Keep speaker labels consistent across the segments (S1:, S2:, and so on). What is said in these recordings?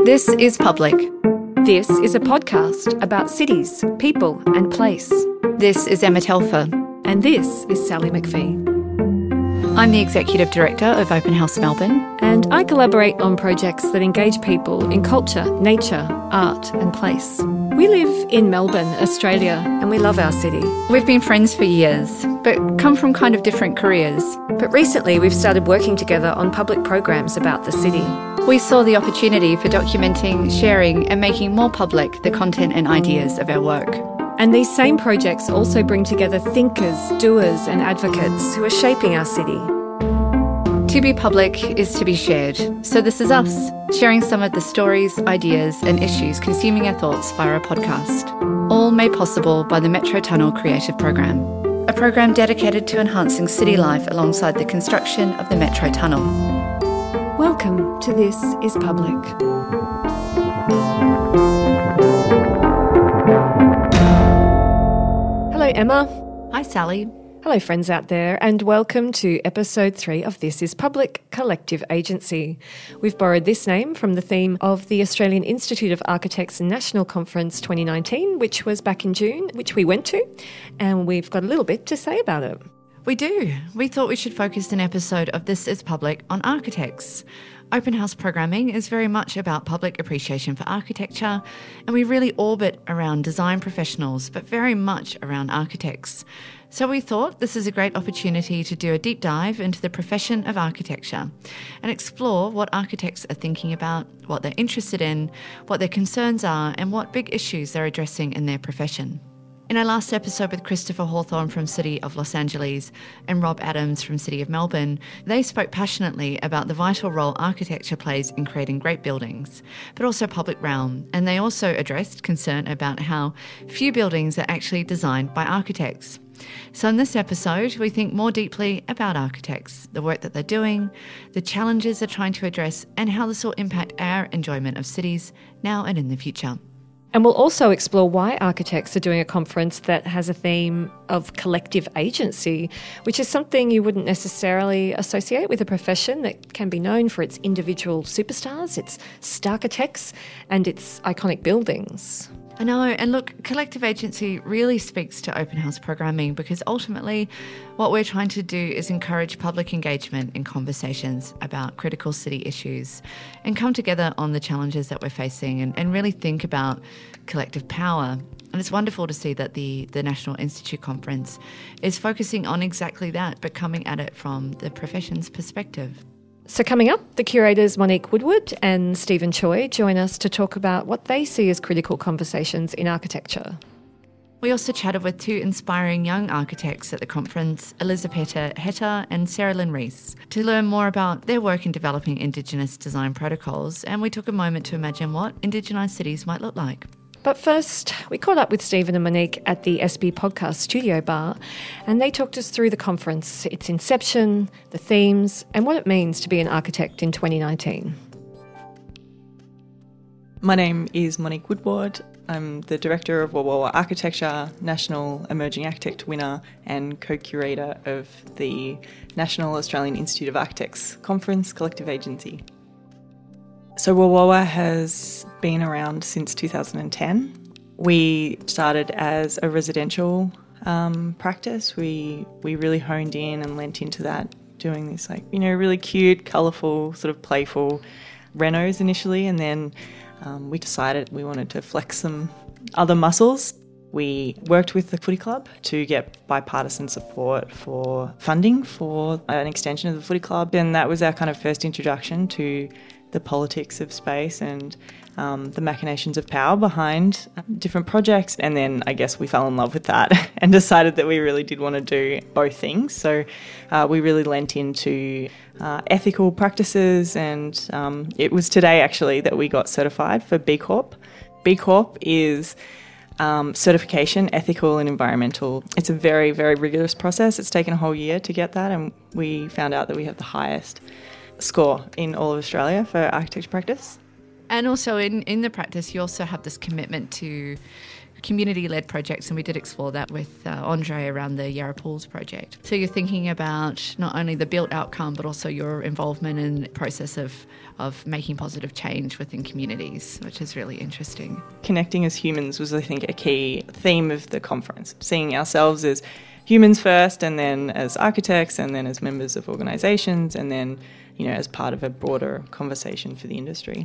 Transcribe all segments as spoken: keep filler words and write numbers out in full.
S1: This is Public.
S2: This is a podcast about cities, people and place.
S1: This is Emma Telfer.
S2: And this is Sally McPhee.
S1: I'm the Executive Director of Open House Melbourne.
S2: And I collaborate on projects that engage people in culture, nature, art and place. We live in Melbourne, Australia, and we love our city.
S1: We've been friends for years, but come from kind of different careers.
S2: But recently we've started working together on public programs about the city.
S1: We saw the opportunity for documenting, sharing and making more public the content and ideas of our work.
S2: And these same projects also bring together thinkers, doers and advocates who are shaping our city.
S1: To be public is to be shared. So this is us, sharing some of the stories, ideas and issues consuming our thoughts via a podcast. All made possible by the Metro Tunnel Creative Program, a program dedicated to enhancing city life alongside the construction of the Metro Tunnel.
S2: Welcome to This is Public. Hello, Emma.
S1: Hi, Sally.
S2: Hello, friends out there, and welcome to episode three of This is Public Collective Agency. We've borrowed this name from the theme of the Australian Institute of Architects National Conference twenty nineteen, which was back in June, which we went to, and we've got a little bit to say about it.
S1: We do. We thought we should focus an episode of This is Public on architects. Open House programming is very much about public appreciation for architecture, and we really orbit around design professionals, but very much around architects. So we thought this is a great opportunity to do a deep dive into the profession of architecture and explore what architects are thinking about, what they're interested in, what their concerns are, and what big issues they're addressing in their profession. In our last episode with Christopher Hawthorne from City of Los Angeles and Rob Adams from City of Melbourne, they spoke passionately about the vital role architecture plays in creating great buildings, but also public realm. And they also addressed concern about how few buildings are actually designed by architects. So in this episode, we think more deeply about architects, the work that they're doing, the challenges they're trying to address, and how this will impact our enjoyment of cities now and in the future.
S2: And we'll also explore why architects are doing a conference that has a theme of collective agency, which is something you wouldn't necessarily associate with a profession that can be known for its individual superstars, its starchitects, and its iconic buildings.
S1: I know, and look, collective agency really speaks to open house programming because ultimately what we're trying to do is encourage public engagement in conversations about critical city issues and come together on the challenges that we're facing and, and really think about collective power. And it's wonderful to see that the, the National Institute Conference is focusing on exactly that, but coming at it from the profession's perspective.
S2: So coming up, the curators Monique Woodward and Stephen Choi join us to talk about what they see as critical conversations in architecture.
S1: We also chatted with two inspiring young architects at the conference, Elizabeth Hetter and Sarah Lynn Rees, to learn more about their work in developing Indigenous design protocols, and we took a moment to imagine what Indigenised cities might look like.
S2: But first, we caught up with Stephen and Monique at the S B Podcast Studio Bar, and they talked us through the conference, its inception, the themes, and what it means to be an architect in twenty nineteen.
S3: My name is Monique Woodward. I'm the Director of Wah Wah Wah Architecture, National Emerging Architect winner and co-curator of the National Australian Institute of Architects Conference Collective Agency. So Wah Wah Wah has been around since two thousand ten. We started as a residential um, practice. We we really honed in and lent into that, doing this like, you know, really cute, colourful, sort of playful renos initially, and then um, we decided we wanted to flex some other muscles. We worked with the footy club to get bipartisan support for funding for an extension of the footy club, and that was our kind of first introduction to the politics of space and um, the machinations of power behind different projects. And then I guess we fell in love with that and decided that we really did want to do both things. So uh, we really lent into uh, ethical practices, and um, it was today actually that we got certified for B Corp. B Corp is um, certification, ethical and environmental. It's a very, very rigorous process. It's taken a whole year to get that, and we found out that we have the highest score in all of Australia for architecture practice.
S1: And also in, in the practice, you also have this commitment to community-led projects, and we did explore that with uh, Andre around the Yarra Pools project. So you're thinking about not only the built outcome, but also your involvement in the process of, of making positive change within communities, which is really interesting.
S3: Connecting as humans was, I think, a key theme of the conference, seeing ourselves as humans first, and then as architects, and then as members of organisations, and then, you know, as part of a broader conversation for the industry.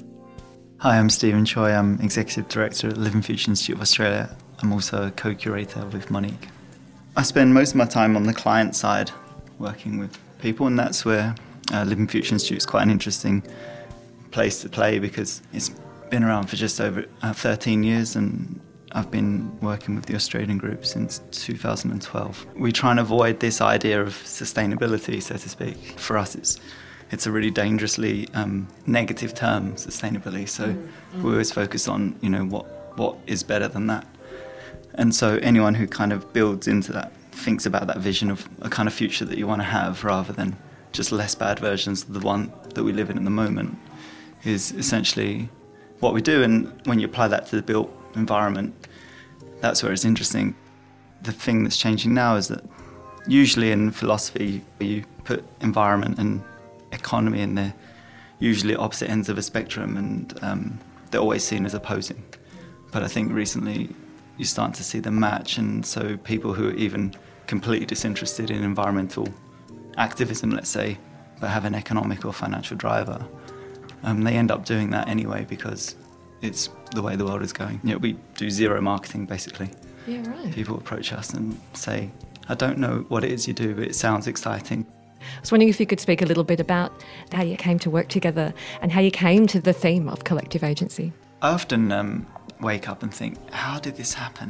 S4: Hi, I'm Stephen Choi. I'm Executive Director at the Living Future Institute of Australia. I'm also a co-curator with Monique. I spend most of my time on the client side, working with people, and that's where uh, Living Future Institute is quite an interesting place to play, because it's been around for just over uh, thirteen years, and I've been working with the Australian group since two thousand twelve. We try and avoid this idea of sustainability, so to speak. For us, it's it's a really dangerously um, negative term, sustainability. So mm-hmm. we always focus on, you know, what what is better than that. And so anyone who kind of builds into that thinks about that vision of a kind of future that you want to have, rather than just less bad versions of the one that we live in at the moment, is essentially what we do. And when you apply that to the built environment, that's where it's interesting. The thing that's changing now is that usually in philosophy you put environment and economy in the usually opposite ends of a spectrum, and um, they're always seen as opposing. But I think recently you're starting to see them match, and so people who are even completely disinterested in environmental activism, let's say, but have an economic or financial driver, um, they end up doing that anyway, because it's the way the world is going. You know, we do zero marketing, basically.
S1: Yeah, right.
S4: People approach us and say, I don't know what it is you do, but it sounds exciting.
S2: I was wondering if you could speak a little bit about how you came to work together and how you came to the theme of collective agency.
S4: I often um, wake up and think, how did this happen?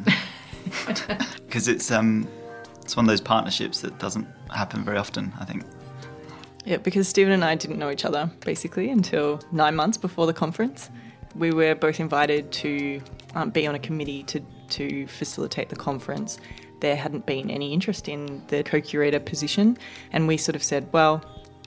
S4: Because it's um, it's one of those partnerships that doesn't happen very often, I think.
S3: Yeah, because Stephen and I didn't know each other, basically, until nine months before the conference. We were both invited to um, be on a committee to, to facilitate the conference. There hadn't been any interest in the co-curator position, and we sort of said, well,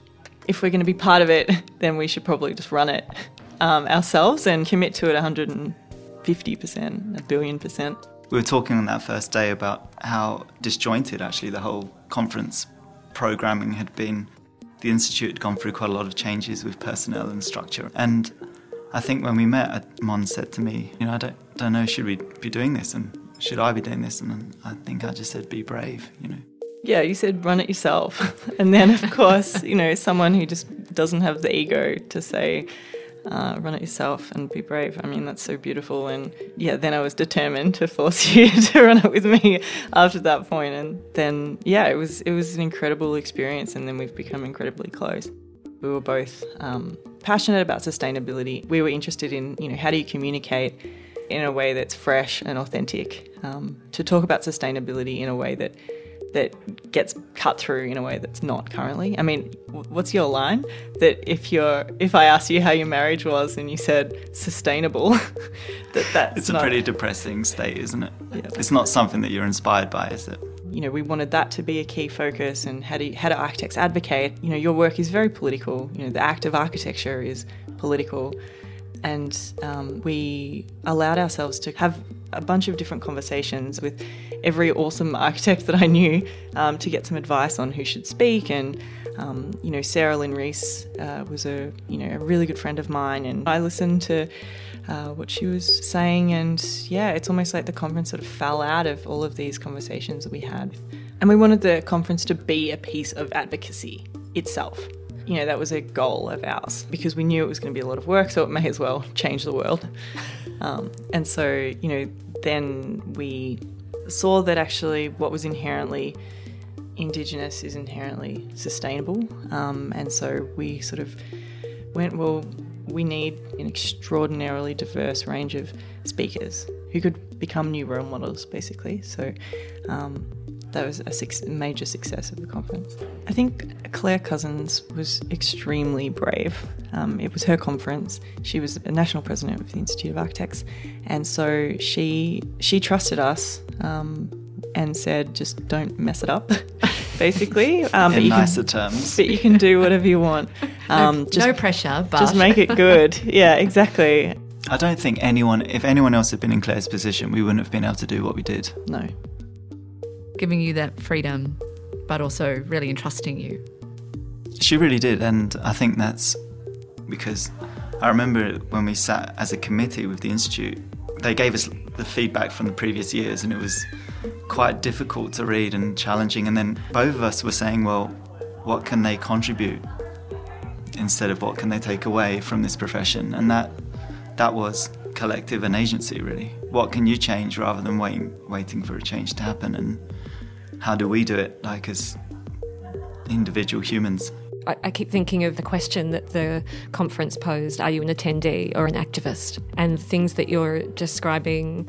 S3: if we're going to be part of it, then we should probably just run it um, ourselves and commit to it one hundred fifty percent, a billion percent.
S4: We were talking on that first day about how disjointed actually the whole conference programming had been. The Institute had gone through quite a lot of changes with personnel and structure, and I think when we met, Mon said to me, you know, I don't, don't know, should we be doing this, and should I be doing this? And I think I just said, be brave, you know.
S3: Yeah, you said run it yourself. And then, of course, you know, someone who just doesn't have the ego to say, uh, run it yourself and be brave. I mean, that's so beautiful. And yeah, then I was determined to force you to run it with me after that point. And then, yeah, it was it was an incredible experience. And then we've become incredibly close. We were both um, passionate about sustainability. We were interested in, you know, how do you communicate in a way that's fresh and authentic, um, to talk about sustainability in a way that that gets cut through in a way that's not currently. I mean, what's your line? That if you're, if I asked you how your marriage was and you said sustainable, that that's
S4: It's
S3: not,
S4: a pretty depressing state, isn't it?
S3: Yeah.
S4: It's not something that you're inspired by, is it?
S3: You know, we wanted that to be a key focus, and how do, how do architects advocate? You know, your work is very political. You know, the act of architecture is political. And um, we allowed ourselves to have a bunch of different conversations with every awesome architect that I knew, um, to get some advice on who should speak. And, um, you know, Sarah Lynn Rees uh, was a, you know, a really good friend of mine, and I listened to uh, what she was saying. And yeah, it's almost like the conference sort of fell out of all of these conversations that we had. And we wanted the conference to be a piece of advocacy itself. You know, that was a goal of ours, because we knew it was going to be a lot of work, so it may as well change the world. Um, and so, you know, then we saw that actually what was inherently Indigenous is inherently sustainable. Um, and so we sort of went, well, we need an extraordinarily diverse range of speakers who could become new role models, basically. So um, that was a su- major success of the conference. I think Claire Cousins was extremely brave. Um, it was her conference. She was a national president of the Institute of Architects, and so she she trusted us um, and said, just don't mess it up, basically. Um,
S4: In
S3: but you
S4: nicer
S3: can,
S4: terms.
S3: But you can do whatever you want. Um,
S1: no,
S3: just,
S1: no pressure, but...
S3: Just make it good. Yeah, exactly.
S4: I don't think anyone, if anyone else had been in Claire's position, we wouldn't have been able to do what we did.
S3: No.
S1: Giving you that freedom, but also really entrusting you.
S4: She really did, and I think that's because I remember when we sat as a committee with the Institute, they gave us the feedback from the previous years, and it was quite difficult to read and challenging, and then both of us were saying, well, what can they contribute instead of what can they take away from this profession? And that that was collective and agency, really. What can you change rather than waiting waiting for a change to happen, and how do we do it, like, as individual humans?
S2: I, I keep thinking of the question that the conference posed, are you an attendee or an activist? And things that you're describing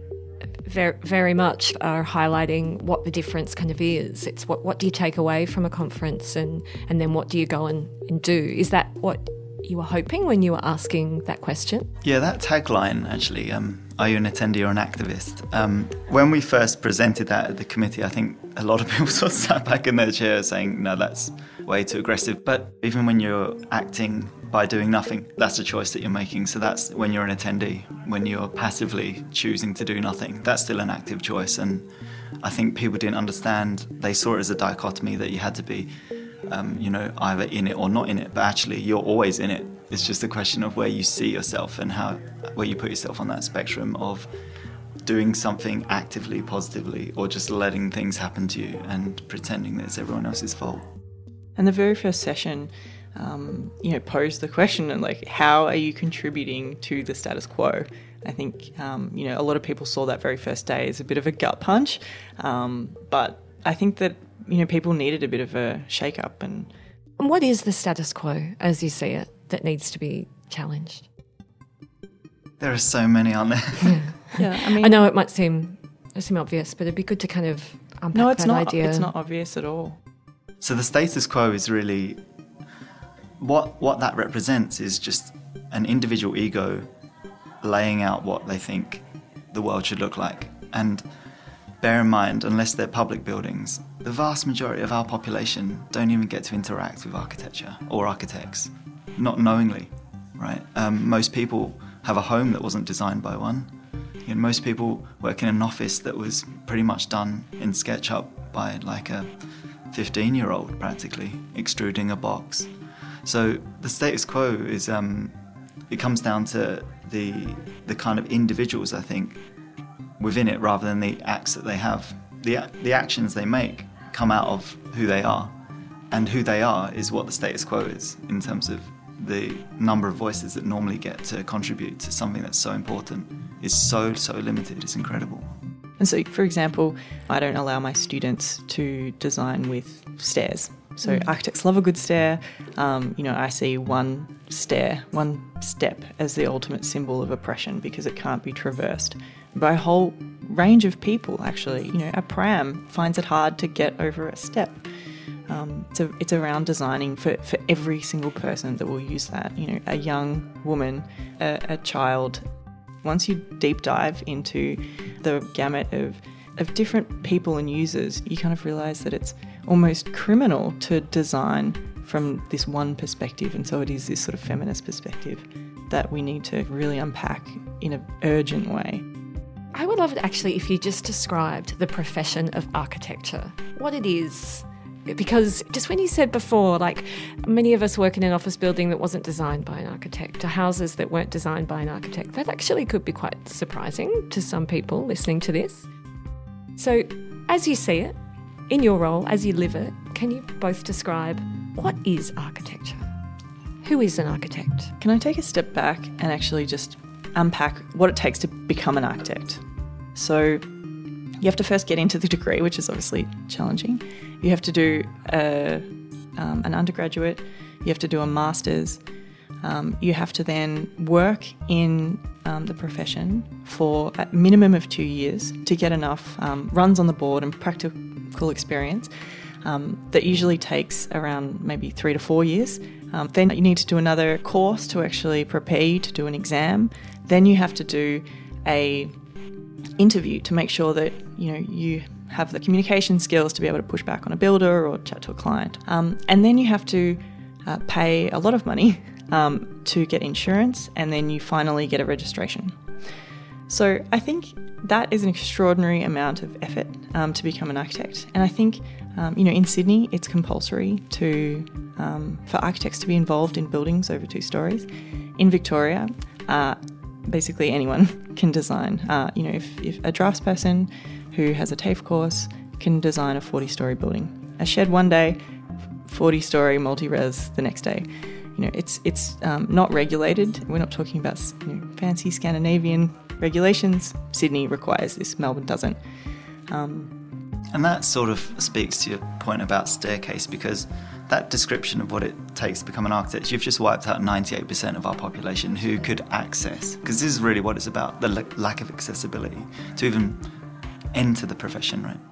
S2: very, very much are highlighting what the difference kind of is. It's what, what do you take away from a conference, and, and then what do you go and, and do? Is that what you were hoping when you were asking that question?
S4: Yeah, that tagline, actually, um, are you an attendee or an activist? Um, when we first presented that at the committee, I think a lot of people sort of sat back in their chairs saying, no, that's way too aggressive. But even when you're acting by doing nothing, that's a choice that you're making. So that's when you're an attendee, when you're passively choosing to do nothing. That's still an active choice. And I think people didn't understand. They saw it as a dichotomy that you had to be, um, you know, either in it or not in it. But actually, you're always in it. It's just a question of where you see yourself and how, where you put yourself on that spectrum of doing something actively, positively, or just letting things happen to you and pretending that it's everyone else's fault.
S3: And the very first session, um, you know, posed the question, and like, how are you contributing to the status quo? I think, um, you know, a lot of people saw that very first day as a bit of a gut punch, um, but I think that, you know, people needed a bit of a shake-up. And
S2: And what is the status quo, as you see it, that needs to be challenged?
S4: There are so many, aren't there?
S2: Yeah.
S3: yeah, I mean,
S2: I know it might seem seem obvious, but it'd be good to kind of unpack
S3: no, it's
S2: that
S3: not.
S2: idea.
S3: It's not obvious at all.
S4: So the status quo is really, what what that represents is just an individual ego laying out what they think the world should look like. And bear in mind, unless they're public buildings, the vast majority of our population don't even get to interact with architecture or architects, not knowingly, right? Um, most people have a home that wasn't designed by one. You know, most people work in an office that was pretty much done in SketchUp by like a fifteen-year-old, practically, extruding a box. So the status quo is, um, it comes down to the the kind of individuals, I think, within it, rather than the acts that they have. The the actions they make come out of who they are, and who they are is what the status quo is in terms of the number of voices that normally get to contribute to something that's so important is so, so limited. It's incredible.
S3: And so, for example, I don't allow my students to design with stairs. So mm. architects love a good stair. Um, you know, I see one stair, one step as the ultimate symbol of oppression because it can't be traversed by a whole range of people, actually. You know, a pram finds it hard to get over a step. Um, it's, a, it's around designing for, for every single person that will use that. You know, a young woman, a, a child. Once you deep dive into the gamut of, of different people and users, you kind of realise that it's almost criminal to design from this one perspective. And so it is this sort of feminist perspective that we need to really unpack in an urgent way.
S2: I would love it actually if you just described the profession of architecture, what it is. Because just when you said before, like, many of us work in an office building that wasn't designed by an architect, or houses that weren't designed by an architect, that actually could be quite surprising to some people listening to this. So as you see it, in your role, as you live it, can you both describe what is architecture? Who is an architect?
S3: Can I take a step back and actually just unpack what it takes to become an architect? So you have to first get into the degree, which is obviously challenging. You have to do a, um, an undergraduate. You have to do a master's. Um, you have to then work in um, the profession for a minimum of two years to get enough um, runs on the board and practical experience. Um, that usually takes around maybe three to four years. Um, then you need to do another course to actually prepare you to do an exam. Then you have to do a interview to make sure that, you know, you have the communication skills to be able to push back on a builder or chat to a client. Um, and then you have to uh, pay a lot of money um, to get insurance, and then you finally get a registration. So I think that is an extraordinary amount of effort um, to become an architect. And I think, um, you know, in Sydney, it's compulsory to um, for architects to be involved in buildings over two stories. In Victoria, uh, basically anyone can design. Uh, you know, if, if a draftsperson who has a TAFE course can design a forty-storey building. A shed one day, forty-storey multi-res the next day. You know, it's it's um, not regulated. We're not talking about, you know, fancy Scandinavian regulations. Sydney requires this, Melbourne doesn't. Um,
S4: and that sort of speaks to your point about staircase, because that description of what it takes to become an architect, you've just wiped out ninety-eight percent of our population who could access, because this is really what it's about, the l- lack of accessibility to even enter the profession, right?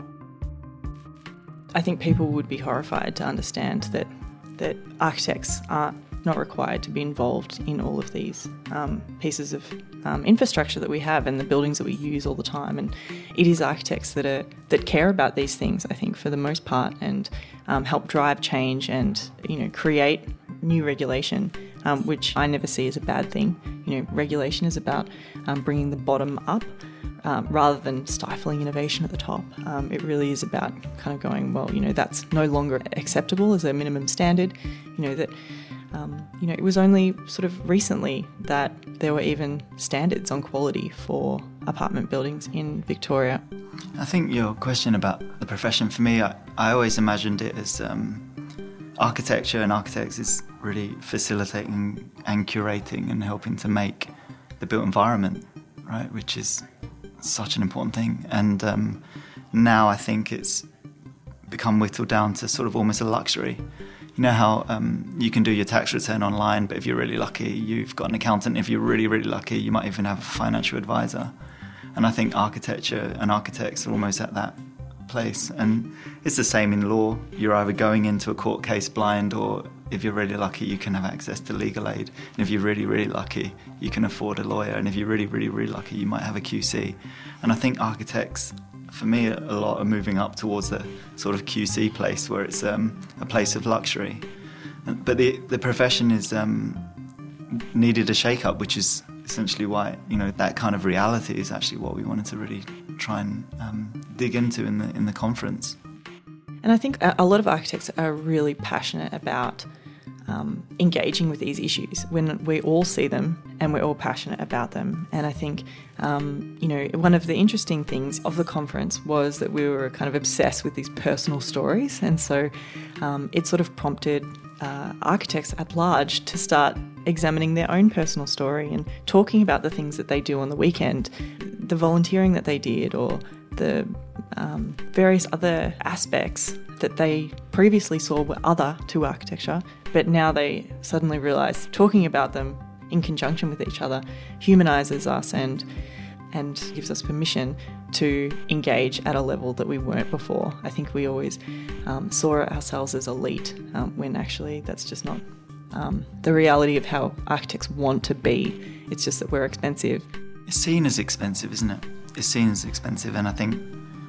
S3: I think people would be horrified to understand that that architects are not required to be involved in all of these um, pieces of um, infrastructure that we have and the buildings that we use all the time. And it is architects that are that care about these things, I think, for the most part, and um, help drive change and, you know, create new regulation, um, which I never see as a bad thing. You know, regulation is about um, bringing the bottom up. Um, rather than stifling innovation at the top. Um, it really is about kind of going, well, you know, that's no longer acceptable as a minimum standard. You know, that, um, you know, it was only sort of recently that there were even standards on quality for apartment buildings in Victoria.
S4: I think your question about the profession, for me, I, I always imagined it as um, architecture and architects is really facilitating and curating and helping to make the built environment, right, which is such an important thing. And um, now I think it's become whittled down to sort of almost a luxury. You know how um, you can do your tax return online, but if you're really lucky, you've got an accountant. If you're really, really lucky, you might even have a financial advisor. And I think architecture and architects are almost at that place. And it's the same in law. You're either going into a court case blind, or if you're really lucky, you can have access to legal aid. And if you're really, really lucky, you can afford a lawyer. And if you're really, really, really lucky, you might have a Q C. And I think architects, for me, a lot are moving up towards the sort of Q C place, where it's um, a place of luxury. But the the profession is um, needed a shake-up, which is essentially why, you know, that kind of reality is actually what we wanted to really try and um, dig into in the in the conference.
S3: And I think a lot of architects are really passionate about um, engaging with these issues when we all see them and we're all passionate about them. And I think, um, you know, one of the interesting things of the conference was that we were kind of obsessed with these personal stories. And so um, it sort of prompted uh, architects at large to start examining their own personal story and talking about the things that they do on the weekend, the volunteering that they did, or the um, various other aspects that they previously saw were other to architecture, but now they suddenly realise talking about them in conjunction with each other humanises us and and gives us permission to engage at a level that we weren't before. I think we always um, saw ourselves as elite, um, when actually that's just not um, the reality of how architects want to be. It's just that we're expensive.
S4: It's seen as expensive, isn't it? It's seen as expensive, and I think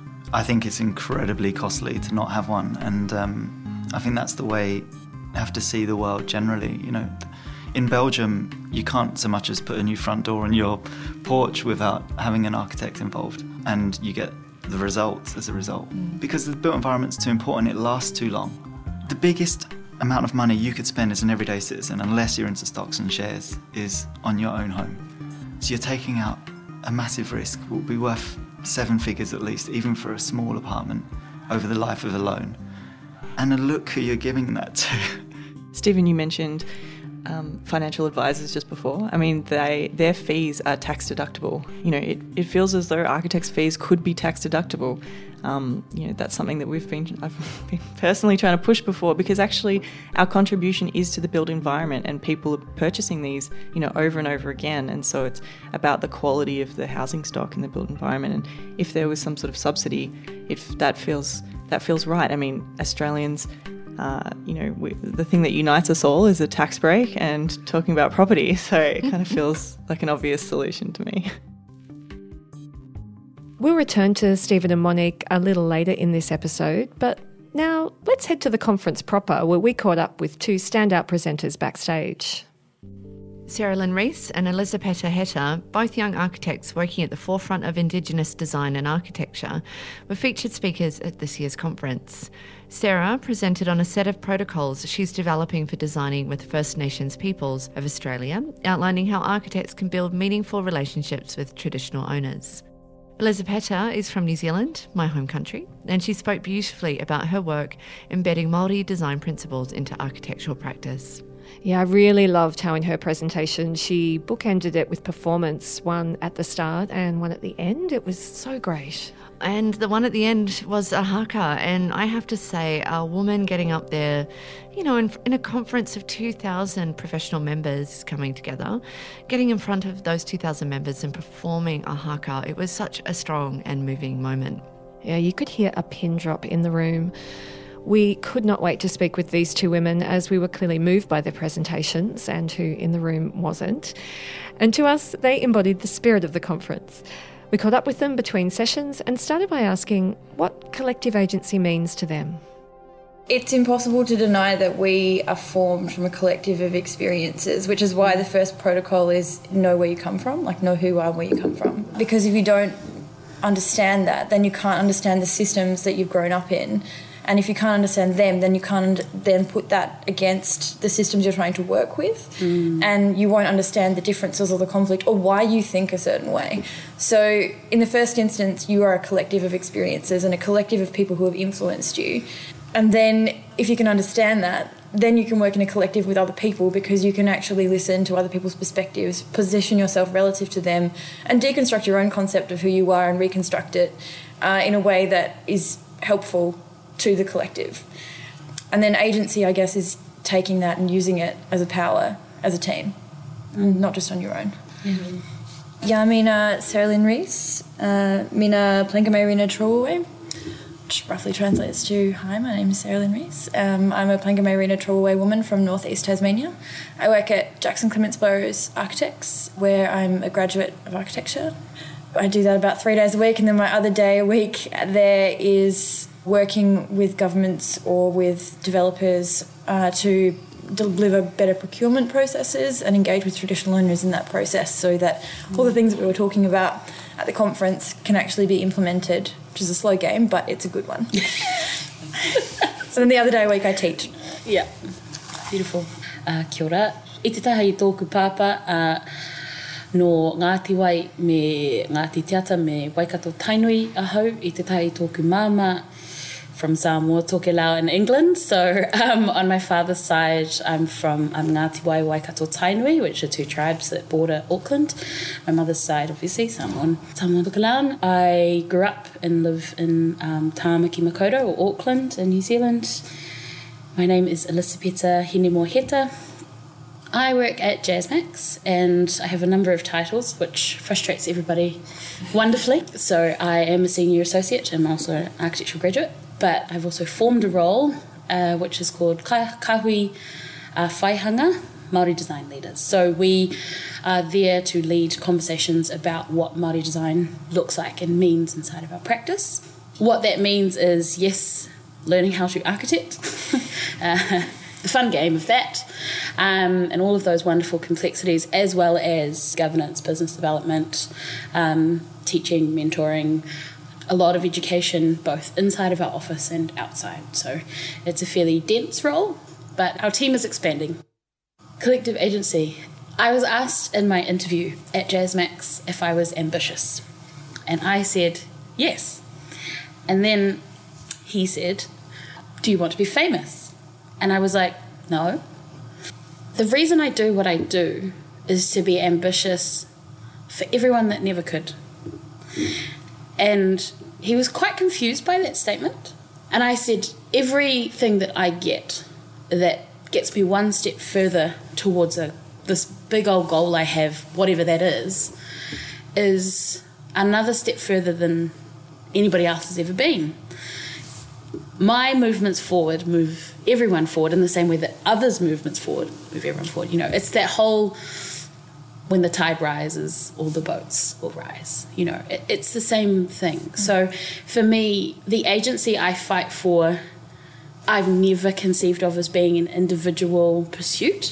S4: I think it's incredibly costly to not have one. And um, I think that's the way you have to see the world generally. You know, in Belgium, you can't so much as put a new front door on your porch without having an architect involved, and you get the results as a result. Mm. Because the built environment's too important, it lasts too long. The biggest amount of money you could spend as an everyday citizen, unless you're into stocks and shares, is on your own home. So you're taking out a massive risk, will be worth seven figures at least, even for a small apartment, over the life of a loan. And look who you're giving that to.
S3: Stephen, you mentioned um, financial advisors just before. I mean, they their fees are tax deductible. You know, it, it feels as though architects' fees could be tax deductible. Um, you know, that's something that we've been, I've been personally trying to push before, because actually our contribution is to the built environment, and people are purchasing these, you know, over and over again. And so it's about the quality of the housing stock in the built environment. And if there was some sort of subsidy, if that feels that feels right. I mean, Australians, uh, you know, we, the thing that unites us all is a tax break and talking about property. So it kind of feels like an obvious solution to me.
S2: We'll return to Stephen and Monique a little later in this episode, but now let's head to the conference proper, where we caught up with two standout presenters backstage.
S1: Sarah Lynn Rees and Elisabetta Hetta, both young architects working at the forefront of Indigenous design and architecture, were featured speakers at this year's conference. Sarah presented on a set of protocols she's developing for designing with First Nations peoples of Australia, outlining how architects can build meaningful relationships with traditional owners. Elisabetta is from New Zealand, my home country, and she spoke beautifully about her work embedding Māori design principles into architectural practice.
S2: Yeah, I really loved how in her presentation she bookended it with performance, one at the start and one at the end. It was so great.
S1: And the one at the end was a haka, and I have to say, a woman getting up there, you know, in, in a conference of two thousand professional members coming together, getting in front of those two thousand members and performing a haka, it was such a strong and moving moment.
S2: Yeah, you could hear a pin drop in the room. We could not wait to speak with these two women, as we were clearly moved by their presentations, and who in the room wasn't. And to us, they embodied the spirit of the conference. We caught up with them between sessions and started by asking what collective agency means to them.
S5: It's impossible to deny that we are formed from a collective of experiences, which is why the first protocol is know where you come from, like know who you are and where you come from. Because if you don't understand that, then you can't understand the systems that you've grown up in. And if you can't understand them, then you can't then put that against the systems you're trying to work with. Mm. And you won't understand the differences or the conflict or why you think a certain way. So in the first instance, you are a collective of experiences and a collective of people who have influenced you. And then if you can understand that, then you can work in a collective with other people, because you can actually listen to other people's perspectives, position yourself relative to them, and deconstruct your own concept of who you are and reconstruct it uh, in a way that is helpful to the collective. And then agency, I guess, is taking that and using it as a power, as a team, mm. not just on your own. Mm-hmm. Ja, mina Sarah Lynn Rees, uh, mina Plankamerina Trawaway, which roughly translates to, hi, my name is Sarah Lynn Rees. Um, I'm a Plankamerina Trawaway woman from northeast Tasmania. I work at Jackson Clements Burrows Architects, where I'm a graduate of architecture. I do that about three days a week, and then my other day a week there is working with governments or with developers uh, to deliver better procurement processes and engage with traditional owners in that process, so that all the things that we were talking about at the conference can actually be implemented, which is a slow game, but it's a good one. So then the other day a week I teach.
S6: Yeah, beautiful. Uh, kia ora. I te taha I tōku pāpā, uh, no Ngāti Wai me Ngāti Tiata me Waikato Tainui ahau, I te taha I tōku māma from Samoa, Tokelau in England. So um, on my father's side, I'm from um, Ngāti Wai, Waikato Tainui, which are two tribes that border Auckland. My mother's side, obviously, Samoan, Samoan Tokelau. I grew up and live in um, Tāmaki Makaurau, or Auckland in New Zealand. My name is Elisabetta Heta. I work at JazzMax, and I have a number of titles, which frustrates everybody wonderfully. So I am a senior associate and also an architectural graduate, but I've also formed a role uh, which is called Kahui uh, Whaihanga, Māori Design Leaders. So we are there to lead conversations about what Māori design looks like and means inside of our practice. What that means is, yes, learning how to architect, uh, the fun game of that, um, and all of those wonderful complexities, as well as governance, business development, um, teaching, mentoring, a lot of education, both inside of our office and outside. So it's a fairly dense role, but our team is expanding. Collective agency. I was asked in my interview at JazzMax if I was ambitious, and I said yes. And then he said, do you want to be famous? And I was like, no. The reason I do what I do is to be ambitious for everyone that never could. And he was quite confused by that statement. And I said, everything that I get that gets me one step further towards a, this big old goal I have, whatever that is, is another step further than anybody else has ever been. My movements forward move everyone forward in the same way that others' movements forward move everyone forward. You know, it's that whole, when the tide rises, all the boats will rise. You know, it, it's the same thing. Mm-hmm. So for me, the agency I fight for, I've never conceived of as being an individual pursuit.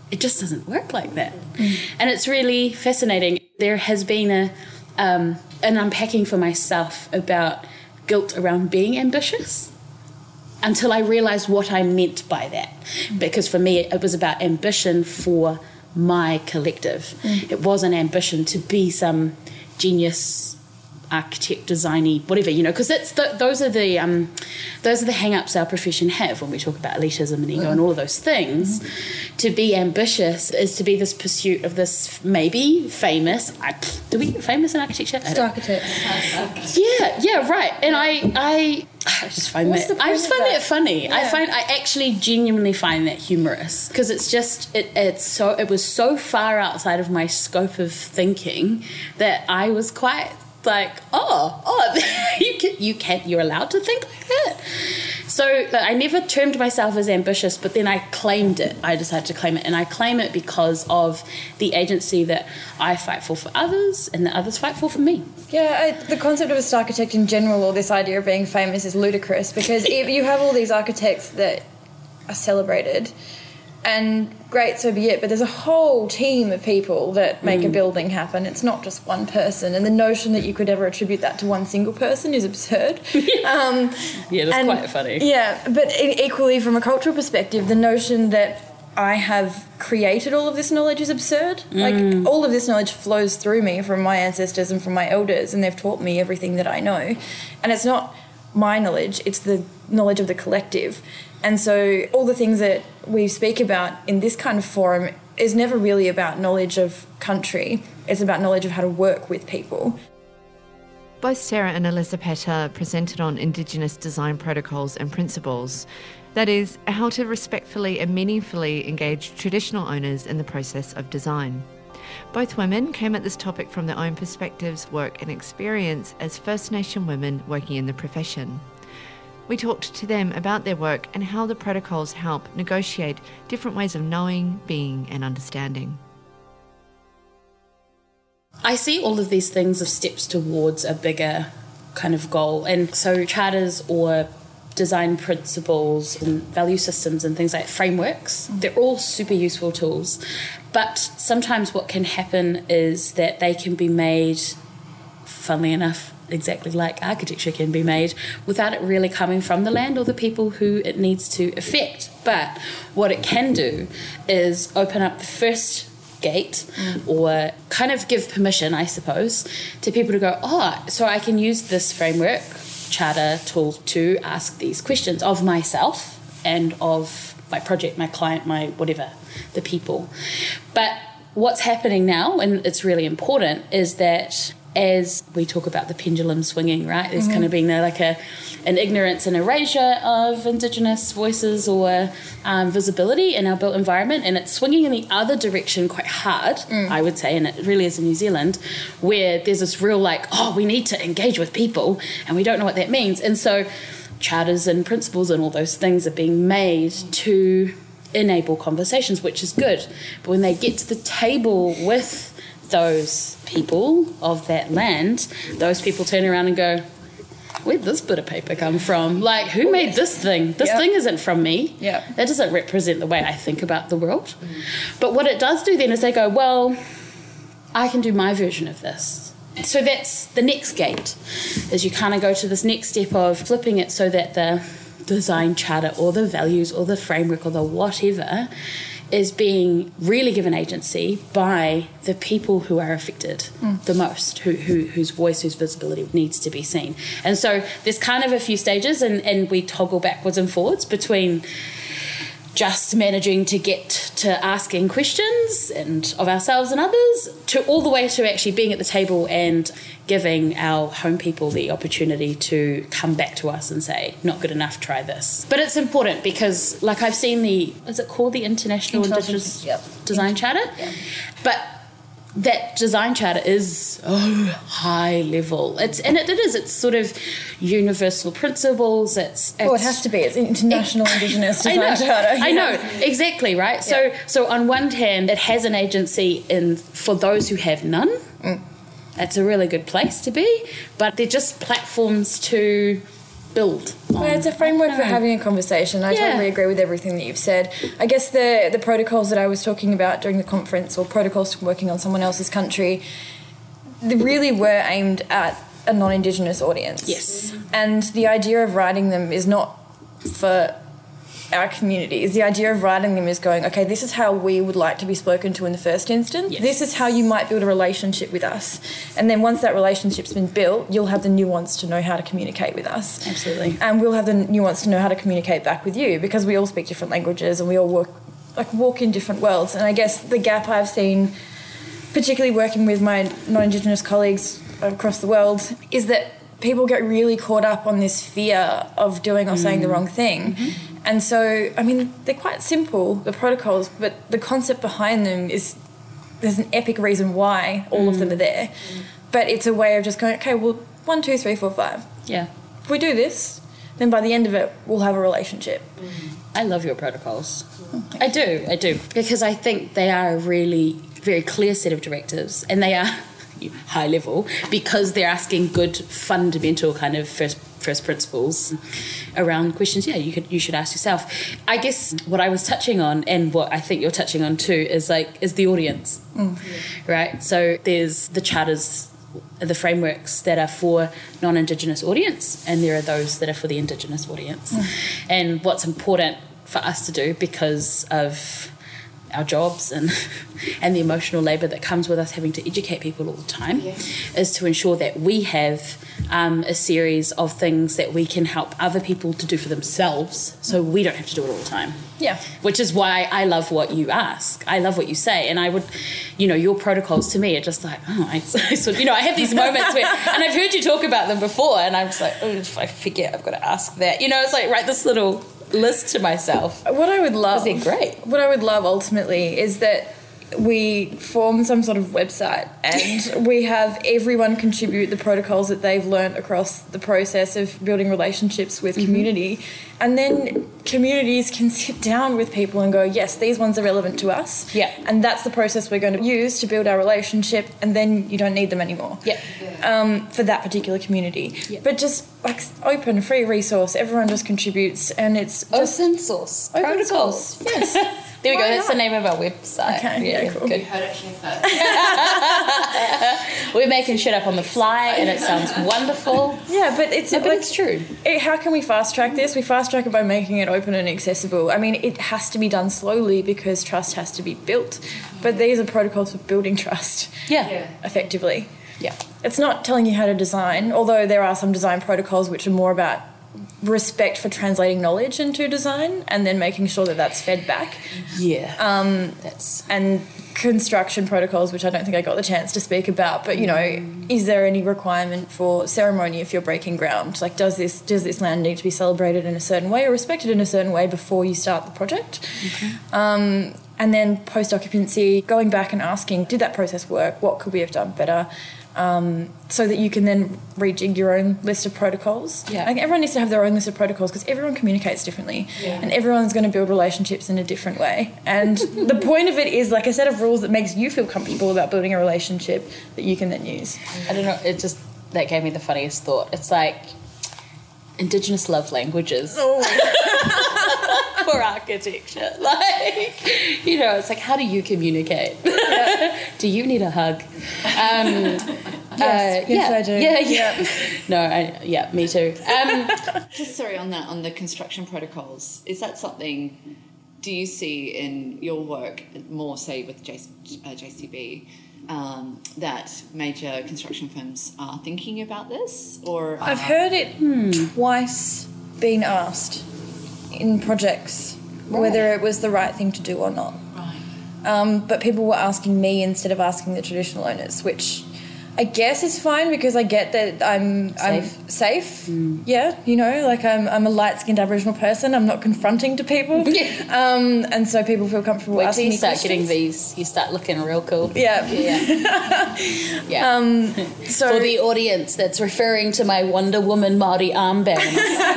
S6: it just doesn't work like that. Mm. And it's really fascinating. There has been a um, an unpacking for myself about guilt around being ambitious until I realised what I meant by that. Mm. Because for me, it was about ambition for my collective. Mm. It wasn't ambition to be some genius architect, designy, whatever, you know, because that's the, those are the um, those are the hang-ups our profession have when we talk about elitism and ego mm. and all of those things. Mm-hmm. To be ambitious is to be this pursuit of this maybe famous. I, do we get famous in architecture?
S5: Architect.
S6: Yeah, yeah, right. And I, I, I just find
S5: What's
S6: that I just find that, that funny.
S5: Yeah.
S6: I find I actually genuinely find that humorous because it's just it, it's so it was so far outside of my scope of thinking that I was quite. Like, oh, oh, you can, you can, you're allowed to think like that. So I never termed myself as ambitious, but then I claimed it. I decided to claim it, and I claim it because of the agency that I fight for for others, and that others fight for for me.
S5: Yeah, I, the concept of a star architect in general, or this idea of being famous, is ludicrous because if you have all these architects that are celebrated. And great, so be it. But there's a whole team of people that make mm. a building happen. It's not just one person. And the notion that you could ever attribute that to one single person is absurd. um,
S6: yeah, that's
S5: and,
S6: quite funny.
S5: Yeah, but equally from a cultural perspective, the notion that I have created all of this knowledge is absurd. Mm. Like, all of this knowledge flows through me from my ancestors and from my elders, and they've taught me everything that I know. And it's not my knowledge, it's the knowledge of the collective. And so all the things that we speak about in this kind of forum is never really about knowledge of country. It's about knowledge of how to work with people.
S1: Both Sarah and Elisabetta presented on Indigenous design protocols and principles. That is, how to respectfully and meaningfully engage traditional owners in the process of design. Both women came at this topic from their own perspectives, work and experience as First Nation women working in the profession. We talked to them about their work and how the protocols help negotiate different ways of knowing, being and understanding.
S6: I see all of these things as steps towards a bigger kind of goal. And so charters or design principles and value systems and things like frameworks, they're all super useful tools. But sometimes what can happen is that they can be made, funnily enough, exactly like architecture can be made, without it really coming from the land or the people who it needs to affect. But what it can do is open up the first gate mm. or kind of give permission, I suppose, to people to go, oh, so I can use this framework, charter, tool to ask these questions of myself and of my project, my client, my whatever, the people. But what's happening now, and it's really important, is that as we talk about the pendulum swinging, right, there's mm-hmm. kind of been a, like a an ignorance and erasure of Indigenous voices or um, visibility in our built environment, and it's swinging in the other direction quite hard, mm. I would say, and it really is in New Zealand, where there's this real like, oh, we need to engage with people, and we don't know what that means. And so charters and principles and all those things are being made to enable conversations, which is good. But when they get to the table with those people of that land, those people turn around and go, where'd this bit of paper come from? Like, who made this thing? This yep. thing isn't from me.
S5: Yep.
S6: That doesn't represent the way I think about the world. Mm. But what it does do then is they go, well, I can do my version of this. So that's the next gate, is you kind of go to this next step of flipping it so that the design charter or the values or the framework or the whatever is being really given agency by the people who are affected mm. the most, who, who whose voice, whose visibility needs to be seen. And so there's kind of a few stages, and, and we toggle backwards and forwards between just managing to get to asking questions and of ourselves and others, to all the way to actually being at the table and giving our home people the opportunity to come back to us and say, not good enough, try this. But it's important because, like, I've seen the, is it called the International Indigenous
S5: yep.
S6: Design Charter?
S5: Yeah.
S6: But that design charter is oh high level. It's and it, it is. It's sort of universal principles. It's, it's
S5: oh, it has to be. It's International it, Indigenous Design
S6: I know,
S5: Charter. Yeah.
S6: I know exactly right. Yeah. So so on one hand, it has an agency in for those who have none. Mm. It's a really good place to be, but they're just platforms to build on.
S5: Well, it's a framework for
S6: know.
S5: having a conversation. I
S6: Yeah.
S5: totally agree with everything that you've said. I guess the the protocols that I was talking about during the conference, or protocols to working on someone else's country, they really were aimed at a non-Indigenous audience.
S6: Yes.
S5: And the idea of writing them is not for our communities. The idea of writing them is going, okay, this is how we would like to be spoken to in the first instance.
S6: Yes.
S5: This is how you might build a relationship with us. And then once that relationship's been built, you'll have the nuance to know how to communicate with us.
S6: Absolutely.
S5: And we'll have the nuance to know how to communicate back with you, because we all speak different languages and we all work, like walk in different worlds. And I guess the gap I've seen, particularly working with my non-Indigenous colleagues across the world, is that people get really caught up on this fear of doing or saying the wrong thing. Mm-hmm. And so, I mean, they're quite simple, the protocols, but the concept behind them is, there's an epic reason why all mm. of them are there. Mm. But it's a way of just going, okay, well, one, two, three, four, five.
S6: Yeah.
S5: If we do this, then by the end of it, we'll have a relationship.
S6: Mm. I love your protocols. Oh, I do, I do. Because I think they are a really very clear set of directives, and they are high level because they're asking good fundamental kind of first first principles around questions yeah you could you should ask yourself. I guess what I was touching on, and what I think you're touching on too, is like is the audience. Mm. Right? So there's the charters, the frameworks that are for non-Indigenous audience, and there are those that are for the Indigenous audience. Mm. And what's important for us to do, because of our jobs and and the emotional labour that comes with us having to educate people all the time, yeah. is to ensure that we have um, a series of things that we can help other people to do for themselves, so we don't have to do it all the time.
S5: Yeah.
S6: Which is why I love what you ask. I love what you say. And I would, you know, your protocols to me are just like, oh, I, I sort of, you know, I have these moments where, and I've heard you talk about them before, and I'm just like, oh, if I forget, I've got to ask that. You know, it's like, write this little list to myself.
S5: What I would love,
S6: they're great.
S5: What I would love ultimately is that we form some sort of website and we have everyone contribute the protocols that they've learnt across the process of building relationships with mm-hmm. community, and then communities can sit down with people and go, yes, these ones are relevant to us,
S6: yeah,
S5: and that's the process we're going to use to build our relationship, and then you don't need them anymore,
S6: yeah,
S5: um, for that particular community. Yeah. But just like open, free resource, everyone just contributes, and it's just
S6: open source
S5: open
S6: protocols.
S5: Source. Yes.
S6: There we
S5: Why
S6: go, that's
S5: not?
S6: the name of our website.
S5: Okay, yeah, cool.
S6: Good.
S1: You heard it here first.
S6: We're making shit up on the fly and it sounds wonderful.
S5: Yeah, but it's
S6: no, but
S5: like,
S6: it's true.
S5: It, how can we fast track this? We fast track it by making it open and accessible. I mean, it has to be done slowly because trust has to be built. But these are protocols for building trust.
S6: Yeah. yeah.
S5: Effectively.
S6: Yeah.
S5: It's not telling you how to design, although there are some design protocols which are more about respect for translating knowledge into design and then making sure that that's fed back.
S6: Yeah.
S5: Um,
S6: that's
S5: and construction protocols, which I don't think I got the chance to speak about, but, you know, mm. is there any requirement for ceremony if you're breaking ground? Like, does this does this land need to be celebrated in a certain way or respected in a certain way before you start the project? Okay. Um, and then post-occupancy, going back and asking, did that process work? What could we have done better? Um, so that you can then rejig your own list of protocols.
S6: Yeah.
S5: Like, everyone needs to have their own list of protocols because everyone communicates differently, yeah. and everyone's going to build relationships in a different way. And the point of it is like a set of rules that makes you feel comfortable about building a relationship that you can then use.
S6: I don't know, it just, that gave me the funniest thought. It's like Indigenous love languages. Oh. For architecture. Like, you know, it's like, how do you communicate? Yeah. Do you need a hug? Um,
S5: yes, uh, yes,
S6: yeah,
S5: I do.
S6: Yeah, yeah. No, I, yeah, me too. Um,
S1: Just sorry on that, on the construction protocols, is that something, do you see in your work more, say, with J, uh, J C B, um, that major construction firms are thinking about this? Or
S5: I've heard it hmm. twice being asked in projects, right. whether it was the right thing to do or not.
S1: Right.
S5: Um, but people were asking me instead of asking the traditional owners, which I guess is fine because I get that I'm safe. I'm safe. Mm. Yeah, you know, like I'm I'm a light-skinned Aboriginal person. I'm not confronting to people. Yeah. Um, and so people feel comfortable
S6: Wait
S5: asking
S6: till you
S5: me
S6: start
S5: questions.
S6: getting these, you start looking real cool.
S5: Yeah.
S6: Yeah. yeah.
S5: Um, so
S6: for the audience that's referring to my Wonder Woman Māori armband.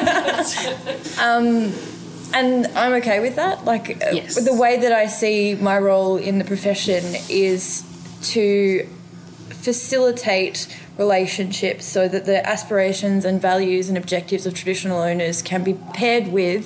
S5: um, and I'm okay with that. Like,
S6: yes.
S5: the way that I see my role in the profession is to facilitate relationships so that the aspirations and values and objectives of traditional owners can be paired with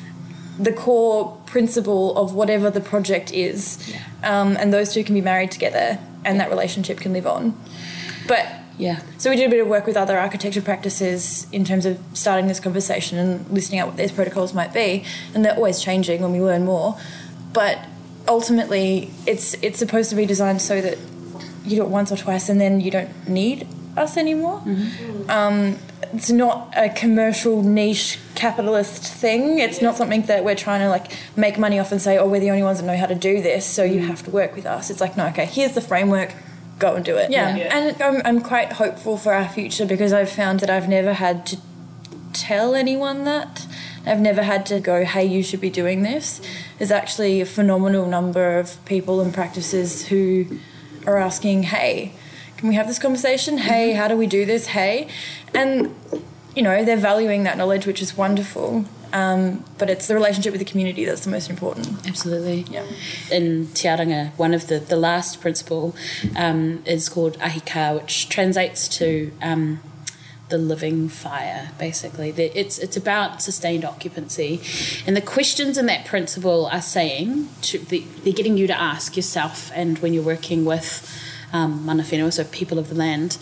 S5: the core principle of whatever the project is. Yeah. Um, and those two can be married together and that relationship can live on. But
S6: yeah,
S5: so we did a bit of work with other architecture practices in terms of starting this conversation and listing out what these protocols might be, and they're always changing when we learn more. But ultimately, it's it's supposed to be designed so that you do it once or twice and then you don't need us anymore. Mm-hmm. Um, it's not a commercial niche capitalist thing. It's yeah. not something that we're trying to like make money off and say, oh, we're the only ones that know how to do this, so you have to work with us. It's like, no, okay, here's the framework, go and do it. Yeah, yeah. And I'm, I'm quite hopeful for our future because I've found that I've never had to tell anyone that. I've never had to go, hey, you should be doing this. There's actually a phenomenal number of people and practices who are asking, hey, can we have this conversation? Hey, how do we do this? Hey. And, you know, they're valuing that knowledge, which is wonderful. Um, but it's the relationship with the community that's the most important.
S6: Absolutely.
S5: Yeah.
S6: In Te Aranga, one of the, the last principle um, is called ahika, which translates to um, the living fire, basically. It's it's about sustained occupancy. And the questions in that principle are saying, to, they're getting you to ask yourself, and when you're working with um, mana whenua, so people of the land,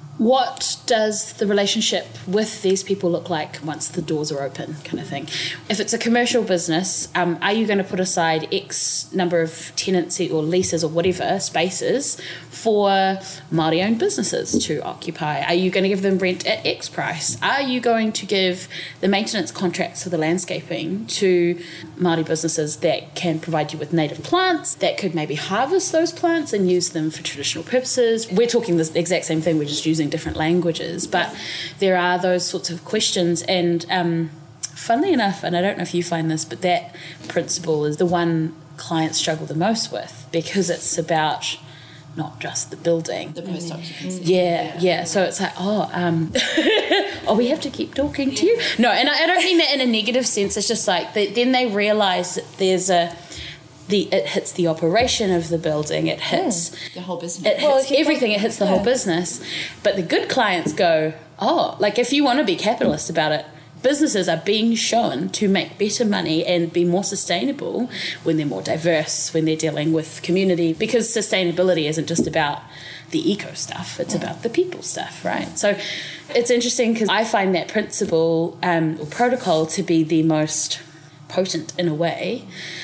S6: what does the relationship with these people look like once the doors are open, kind of thing? If it's a commercial business, um, are you going to put aside X number of tenancy or leases or whatever spaces for Māori-owned businesses to occupy? Are you going to give them rent at X price? Are you going to give the maintenance contracts for the landscaping to Māori businesses that can provide you with native plants, that could maybe harvest those plants and use them for traditional purposes? We're talking the exact same thing, we're just using different languages, but there are those sorts of questions. And um, funnily enough, and I don't know if you find this, but that principle is the one clients struggle the most with, because it's about not just the building.
S1: The post-occupancy.
S6: Yeah, yeah. So it's like, oh, um, oh, we have to keep talking to you. No, and I, I don't mean that in a negative sense. It's just like they, then they realise that there's a The, it hits the operation of the building, it hits
S1: mm, the whole business.
S6: It
S5: well,
S6: hits everything, it hits the yeah. whole business. But the good clients go, oh, like if you want to be capitalist about it, businesses are being shown to make better money and be more sustainable when they're more diverse, when they're dealing with community, because sustainability isn't just about the eco stuff, it's about the people stuff, right? So it's interesting because I find that principle um, or protocol to be the most potent in a way.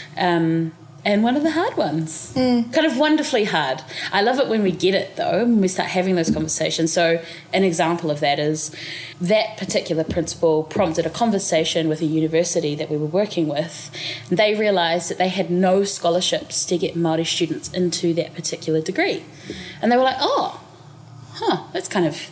S6: Um, And one of the hard ones. Mm. Kind of wonderfully hard. I love it when we get it, though, when we start having those conversations. So an example of that is that particular principle prompted a conversation with a university that we were working with. They realised that they had no scholarships to get Māori students into that particular degree. And they were like, oh, huh, that's kind of...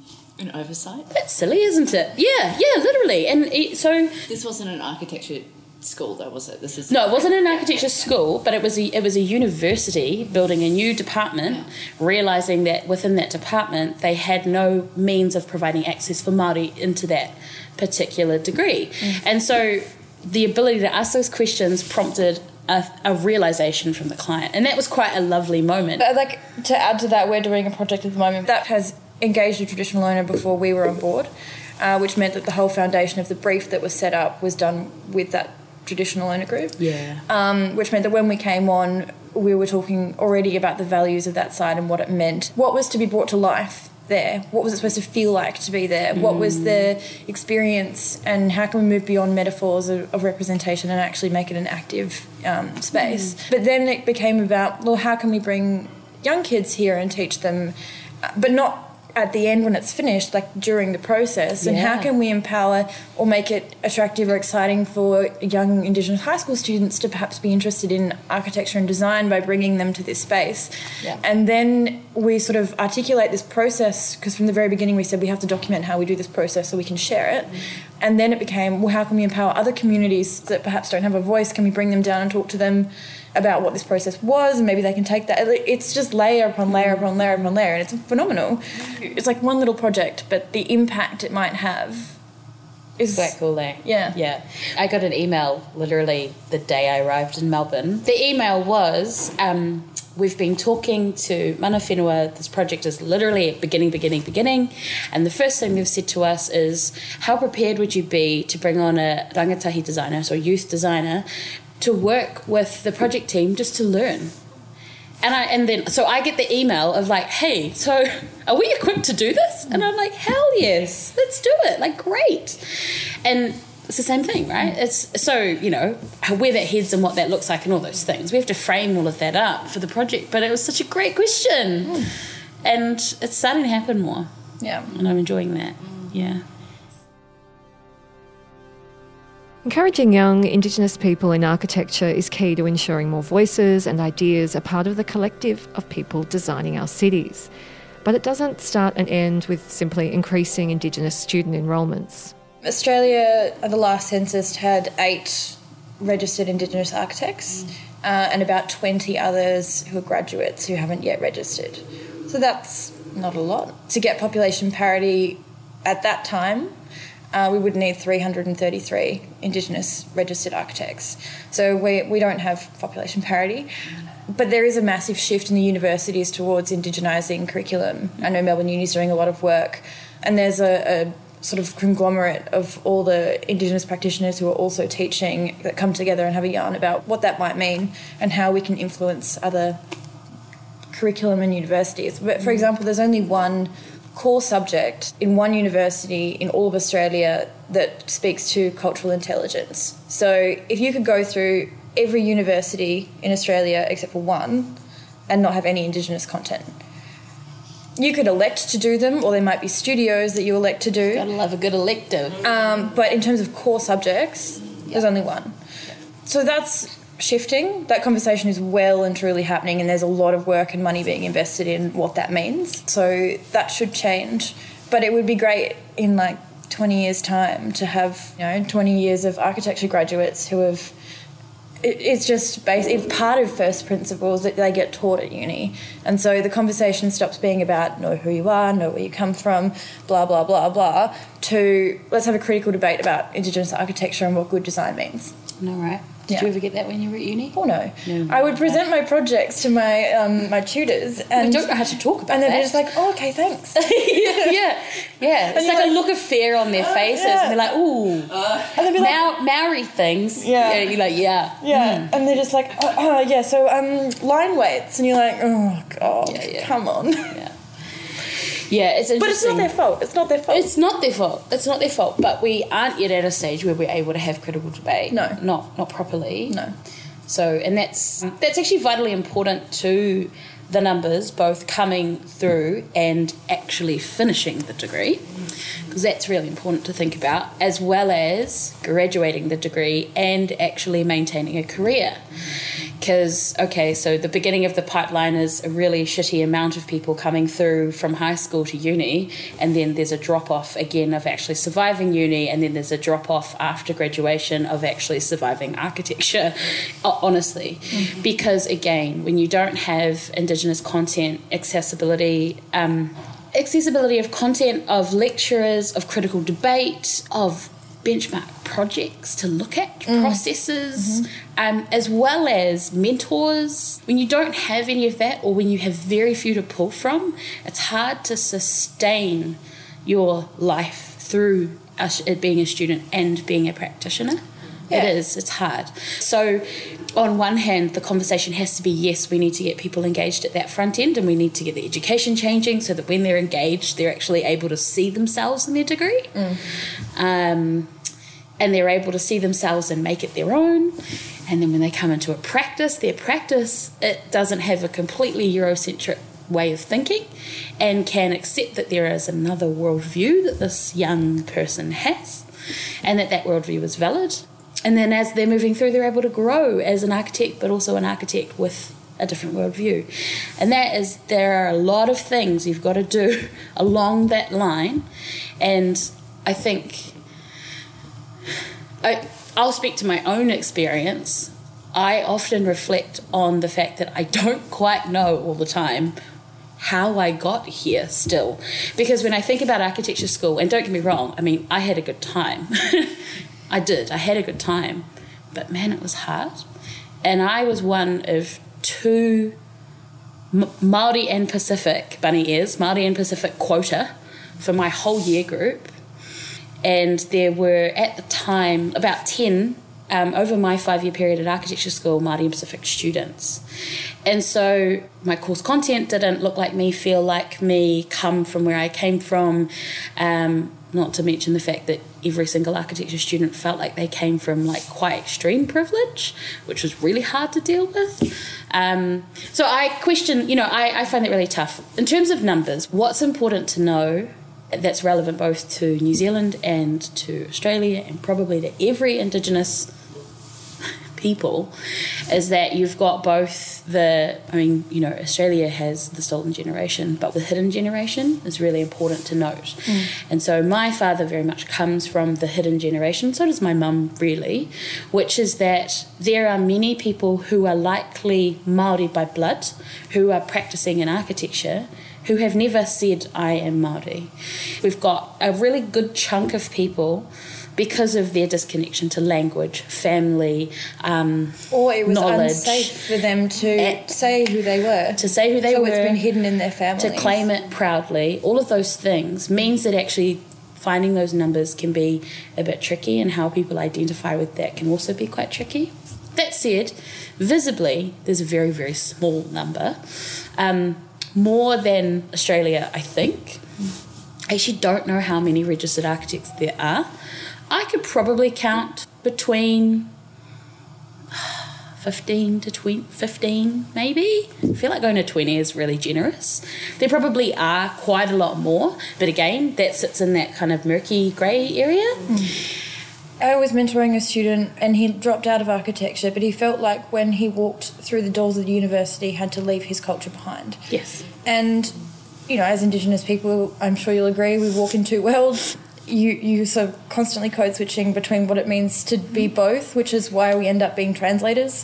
S1: An oversight?
S6: That's silly, isn't it? Yeah, yeah, literally. And it, so...
S1: This wasn't an architecture... school though, was it? This is
S6: no, it wasn't an architecture school, but it was a it was a university building a new department, yeah. realising that within that department they had no means of providing access for Māori into that particular degree. Mm. And so the ability to ask those questions prompted a, a realisation from the client, and that was quite a lovely moment.
S5: But like, to add to that, we're doing a project at the moment that has engaged a traditional owner before we were on board, uh, which meant that the whole foundation of the brief that was set up was done with that traditional owner group.
S6: Yeah.
S5: Um, which meant that when we came on, we were talking already about the values of that site and what it meant. What was to be brought to life there? What was it supposed to feel like to be there? Mm. What was the experience, and how can we move beyond metaphors of, of representation and actually make it an active um, space? Mm. But then it became about, well, how can we bring young kids here and teach them, but not at the end when it's finished, like during the process, and yeah. how can we empower or make it attractive or exciting for young Indigenous high school students to perhaps be interested in architecture and design by bringing them to this space.
S6: Yeah.
S5: And then we sort of articulate this process, because from the very beginning we said we have to document how we do this process so we can share it. Mm-hmm. And then it became, well, how can we empower other communities that perhaps don't have a voice? Can we bring them down and talk to them about what this process was, and maybe they can take that. It's just layer upon layer upon layer upon layer, and it's phenomenal. It's like one little project, but the impact it might have is
S6: quite cool, eh?
S5: Yeah.
S6: Yeah. I got an email literally the day I arrived in Melbourne. The email was, um, we've been talking to Mana Whenua. This project is literally at beginning, beginning, beginning. And the first thing they've said to us is, how prepared would you be to bring on a rangatahi designer, so a youth designer, to work with the project team just to learn? And I and then so I get the email of like, hey, so are we equipped to do this? And I'm like, hell yes, let's do it. Like, great. And it's the same thing, right? It's so, you know, where that heads and what that looks like and all those things. We have to frame all of that up for the project. But it was such a great question. Mm. And it's starting to happen more.
S5: Yeah.
S6: And I'm enjoying that. Yeah.
S2: Encouraging young Indigenous people in architecture is key to ensuring more voices and ideas are part of the collective of people designing our cities. But it doesn't start and end with simply increasing Indigenous student enrolments.
S5: Australia, at the last census, had eight registered Indigenous architects mm. uh, and about twenty others who are graduates who haven't yet registered. So that's not a lot. To get population parity at that time, Uh, we would need three hundred thirty-three Indigenous registered architects. So we we don't have population parity. But there is a massive shift in the universities towards indigenising curriculum. I know Melbourne Uni is doing a lot of work, and there's a, a sort of conglomerate of all the Indigenous practitioners who are also teaching that come together and have a yarn about what that might mean and how we can influence other curriculum in universities. But for example, there's only one core subject in one university in all of Australia that speaks to cultural intelligence. So if you could go through every university in Australia except for one and not have any Indigenous content, you could elect to do them, or there might be studios that you elect to do.
S6: Gotta love a good elective.
S5: Um, but in terms of core subjects, yep. there's only one. Yep. So that's shifting. That conversation is well and truly happening, and there's a lot of work and money being invested in what that means. So that should change. But it would be great in like twenty years' time to have, you know, twenty years of architecture graduates who have, it, it's just based, it's part of first principles that they get taught at uni. And so the conversation stops being about know who you are, know where you come from, blah, blah, blah, blah, to let's have a critical debate about Indigenous architecture and what good design means.
S6: No, right. Did
S5: yeah.
S6: you ever get that when you were at uni?
S5: Oh, no.
S6: no
S5: I would present my projects to my um, my tutors. And
S6: we don't know how to talk about
S5: and then
S6: that.
S5: they're just like, oh, okay, thanks.
S6: yeah, yeah. yeah. It's like, like a look of fear on their faces. Uh, yeah. And they're like, ooh. Uh, and they'll be like, Mau- Maori things.
S5: Yeah.
S6: yeah. You're like, yeah.
S5: Yeah.
S6: Mm.
S5: And they're just like, oh, oh, yeah, so um, line weights. And you're like, oh, God,
S6: yeah, yeah.
S5: come on.
S6: Yeah. Yeah, it's interesting.
S5: But it's not their fault. It's not their fault.
S6: It's not their fault. It's not their fault. But we aren't yet at a stage where we're able to have critical debate.
S5: No.
S6: Not not properly.
S5: No.
S6: So, and that's that's actually vitally important to the numbers, both coming through and actually finishing the degree, because that's really important to think about, as well as graduating the degree and actually maintaining a career. Because, okay, so the beginning of the pipeline is a really shitty amount of people coming through from high school to uni, and then there's a drop-off again of actually surviving uni, and then there's a drop-off after graduation of actually surviving architecture, honestly. Mm-hmm. Because, again, when you don't have Indigenous content, accessibility, um, accessibility of content, of lecturers, of critical debate, of benchmark projects to look at, mm. processes, mm-hmm. um, as well as mentors. When you don't have any of that, or when you have very few to pull from, it's hard to sustain your life through it being a student and being a practitioner. Yeah. It is, it's hard. So on one hand, the conversation has to be, yes, we need to get people engaged at that front end, and we need to get the education changing so that when they're engaged, they're actually able to see themselves in their degree. Mm. Um, and they're able to see themselves and make it their own. And then when they come into a practice, their practice, it doesn't have a completely Eurocentric way of thinking, and can accept that there is another worldview that this young person has, and that that worldview is valid. And then as they're moving through, they're able to grow as an architect, but also an architect with a different worldview. And that is, there are a lot of things you've got to do along that line. And I think, I, I'll speak to my own experience. I often reflect on the fact that I don't quite know all the time how I got here still. Because when I think about architecture school, and don't get me wrong, I mean, I had a good time. I did. I had a good time. But, man, it was hard. And I was one of two M- Māori and Pacific bunny ears, Māori and Pacific quota for my whole year group. And there were, at the time, about ten um, over my five-year period at architecture school, Māori and Pacific students. And so my course content didn't look like me, feel like me, come from where I came from, um, not to mention the fact that every single architecture student felt like they came from like quite extreme privilege, which was really hard to deal with. Um, so I question, you know, I, I find that really tough. In terms of numbers, what's important to know that's relevant both to New Zealand and to Australia and probably to every Indigenous people is that you've got both the, I mean, you know, Australia has the stolen generation, but the hidden generation is really important to note. Mm. And so my father very much comes from the hidden generation, so does my mum really, which is that there are many people who are likely Māori by blood, who are practicing in architecture, who have never said, I am Māori. We've got a really good chunk of people because of their disconnection to language, family, um,
S5: or it was
S6: knowledge,
S5: unsafe for them to say who they were.
S6: To say who they
S5: so
S6: were.
S5: So it's been hidden in their families.
S6: To claim it proudly. All of those things means that actually finding those numbers can be a bit tricky, and how people identify with that can also be quite tricky. That said, visibly, there's a very, very small number. Um, more than Australia, I think. I actually don't know how many registered architects there are. I could probably count between fifteen to twenty, fifteen maybe. I feel like going to twenty is really generous. There probably are quite a lot more, but again, that sits in that kind of murky grey area. Mm.
S5: I was mentoring a student and he dropped out of architecture, but he felt like when he walked through the doors of the university, he had to leave his culture behind.
S6: Yes.
S5: And, you know, as Indigenous people, I'm sure you'll agree, we walk in two worlds. You you sort of constantly code switching between what it means to be both, which is why we end up being translators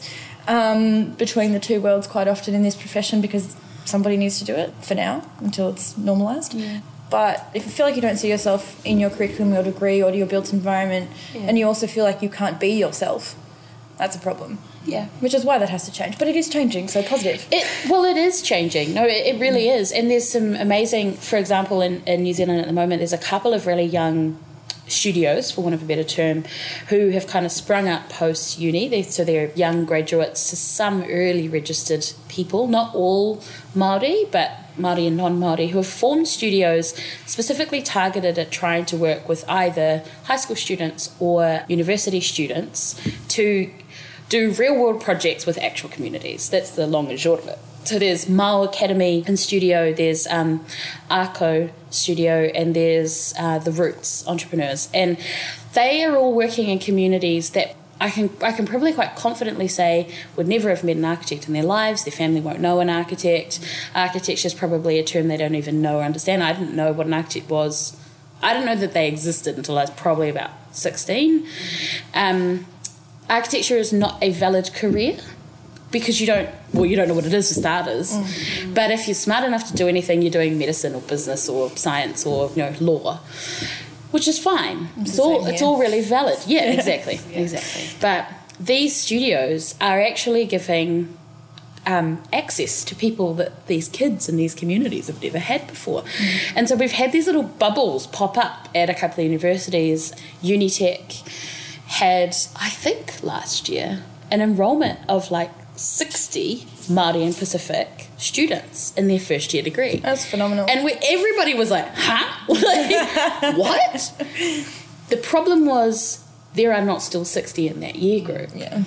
S5: um, between the two worlds quite often in this profession, because somebody needs to do it for now until it's normalised. Yeah. But if you feel like you don't see yourself in your curriculum or degree or your built environment, yeah. and you also feel like you can't be yourself, that's a problem. Yeah, which is why that has to change. But it is changing, so positive.
S6: It, well, it is changing. No, it, it really is. And there's some amazing, for example, in, in New Zealand at the moment, there's a couple of really young studios, for want of a better term, who have kind of sprung up post-uni. They, so they're young graduates to some early registered people, not all Māori, but Māori and non-Māori, who have formed studios specifically targeted at trying to work with either high school students or university students to do real-world projects with actual communities. That's the long and short of it. So there's Mao Academy in studio, there's um, Arco Studio, and there's uh, The Roots Entrepreneurs. And they are all working in communities that I can I can probably quite confidently say would never have met an architect in their lives. Their family won't know an architect. Architecture is probably a term they don't even know or understand. I didn't know what an architect was. I didn't know that they existed until I was probably about sixteen. Um, architecture is not a valid career because you don't, well, you don't know what it is for starters. Mm. But if you're smart enough to do anything, you're doing medicine or business or science or, you know, law, which is fine. It's, it's all it's all really valid. Yeah, exactly, yeah. exactly. But these studios are actually giving um, access to people that these kids in these communities have never had before. Mm. And so we've had these little bubbles pop up at a couple of universities. Unitec had, I think last year, an enrolment of like sixty Māori and Pacific students in their first year degree.
S5: That's phenomenal.
S6: And we, everybody was like, huh? Like, what? The problem was there are not still sixty in that year group.
S5: Yeah.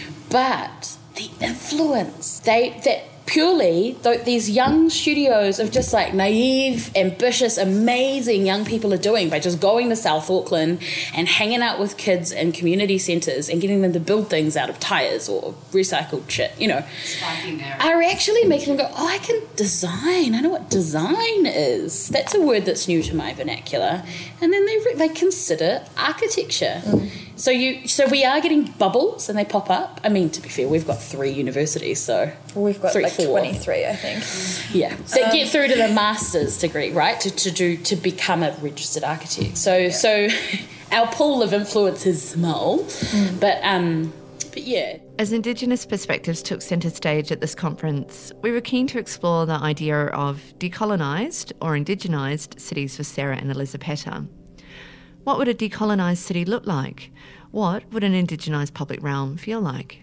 S6: But the influence, they that purely th- these young studios of just like naive, ambitious, amazing young people are doing by just going to South Auckland and hanging out with kids in community centres and getting them to build things out of tyres or recycled shit, you know, are actually making them go, oh, I can design. I know what design is. That's a word that's new to my vernacular. And then they re- they consider architecture. Mm. So you, so we are getting bubbles and they pop up. I mean, to be fair, we've got three universities, so
S5: well, we've got
S6: three,
S5: like
S6: four.
S5: twenty-three, I think.
S6: Yeah, that
S5: um,
S6: get through to the master's degree, right? To to do to become a registered architect. So yeah. so our pool of influence is small, mm. but um, But yeah.
S1: As Indigenous perspectives took centre stage at this conference, we were keen to explore the idea of decolonised or indigenised cities for Sarah and Elisabetta. What would a decolonised city look like? What would an indigenised public realm feel like?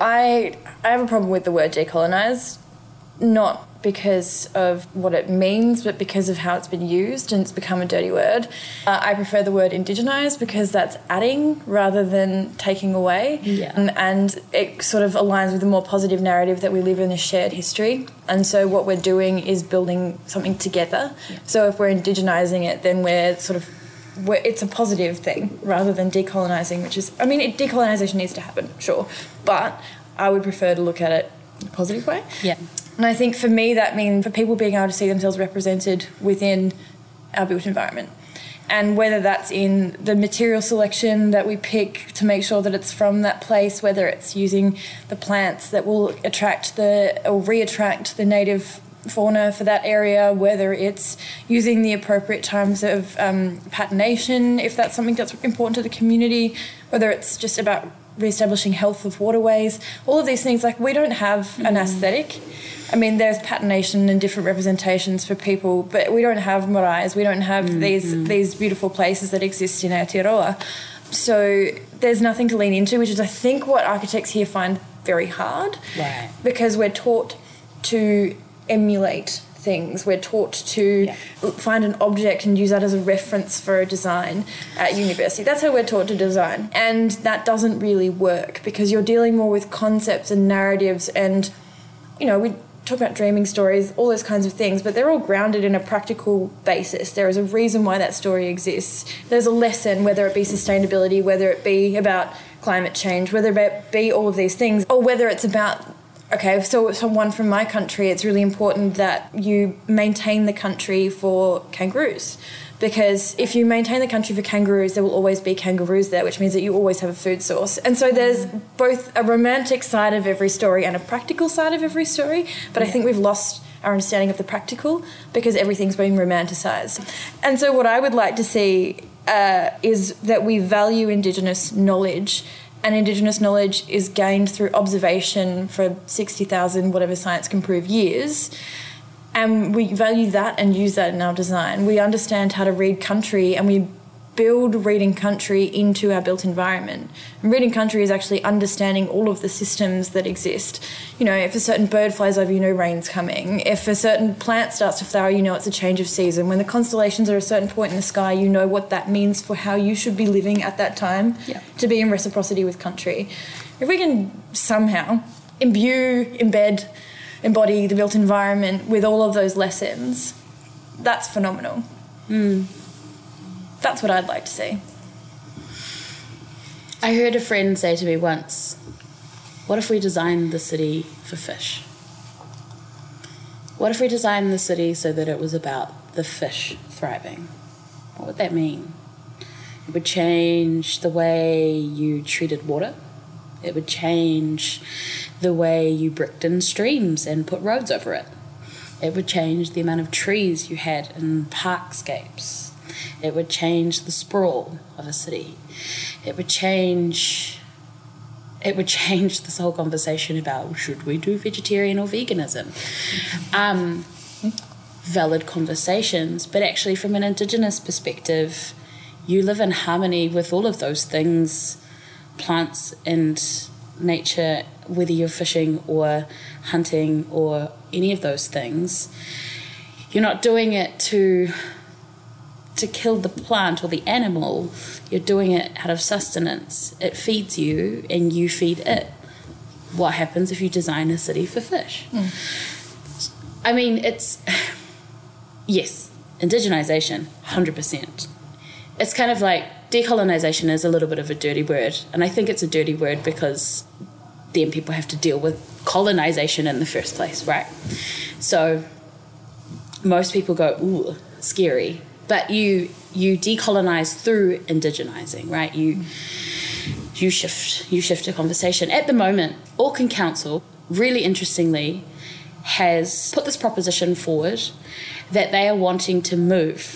S5: I I have a problem with the word decolonised, not because of what it means, but because of how it's been used and it's become a dirty word. Uh, I prefer the word indigenised because that's adding rather than taking away.
S6: Yeah.
S5: And, and it sort of aligns with the more positive narrative that we live in a shared history. And so what we're doing is building something together.
S6: Yeah.
S5: So if we're indigenising it, then we're sort of We're, it's a positive thing rather than decolonising, which is, I mean, it, decolonisation needs to happen, sure, but I would prefer to look at it in a positive way.
S6: Yeah.
S5: And I think for me that means for people being able to see themselves represented within our built environment. And whether that's in the material selection that we pick to make sure that it's from that place, whether it's using the plants that will attract the or re-attract the native fauna for that area, whether it's using the appropriate times of um, patination, if that's something that's important to the community, whether it's just about re-establishing health of waterways, all of these things. Like, we don't have mm. an aesthetic. I mean, there's patination and different representations for people, but we don't have maraes, we don't have mm-hmm. these these beautiful places that exist in Aotearoa. So there's nothing to lean into, which is, I think, what architects here find very hard.
S6: Right.
S5: Because we're taught to emulate things. We're taught to
S6: yeah.
S5: find an object and use that as a reference for a design at university. That's how we're taught to design. And that doesn't really work because you're dealing more with concepts and narratives and, you know, we talk about dreaming stories, all those kinds of things, but they're all grounded in a practical basis. There is a reason why that story exists. There's a lesson, whether it be sustainability, whether it be about climate change, whether it be all of these things, or whether it's about, okay, so someone from my country, it's really important that you maintain the country for kangaroos. Because if you maintain the country for kangaroos, there will always be kangaroos there, which means that you always have a food source. And so there's both a romantic side of every story and a practical side of every story, but yeah. I think we've lost our understanding of the practical because everything's being romanticised. And so what I would like to see uh, is that we value Indigenous knowledge, and Indigenous knowledge is gained through observation for sixty thousand, whatever science can prove, years. And we value that and use that in our design. We understand how to read country and we build reading country into our built environment. And reading country is actually understanding all of the systems that exist. You know, if a certain bird flies over, you know rain's coming. If a certain plant starts to flower, you know it's a change of season. When the constellations are at a certain point in the sky, you know what that means for how you should be living at that time
S6: yeah.
S5: to be in reciprocity with country. If we can somehow imbue, embed, embody the built environment with all of those lessons, that's phenomenal.
S6: Mm.
S5: That's what I'd like to see.
S6: I heard a friend say to me once, what if we designed the city for fish? What if we designed the city so that it was about the fish thriving? What would that mean? It would change the way you treated water. It would change the way you bricked in streams and put roads over it. It would change the amount of trees you had in parkscapes. It would change the sprawl of a city. It would change it would change this whole conversation about should we do vegetarian or veganism. Um, valid conversations, but actually from an Indigenous perspective, you live in harmony with all of those things, plants and nature, whether you're fishing or hunting or any of those things. You're not doing it to to kill the plant or the animal. You're doing it out of sustenance. It feeds you and you feed it. What happens if you design a city for fish? Mm. I mean, it's yes, indigenisation, one hundred percent. It's kind of like decolonisation is a little bit of a dirty word, and I think it's a dirty word because then people have to deal with colonisation in the first place, right? So most people go, ooh, scary. But you you decolonise through indigenising, right? You you shift you shift a conversation. At the moment, Auckland Council, really interestingly, has put this proposition forward that they are wanting to move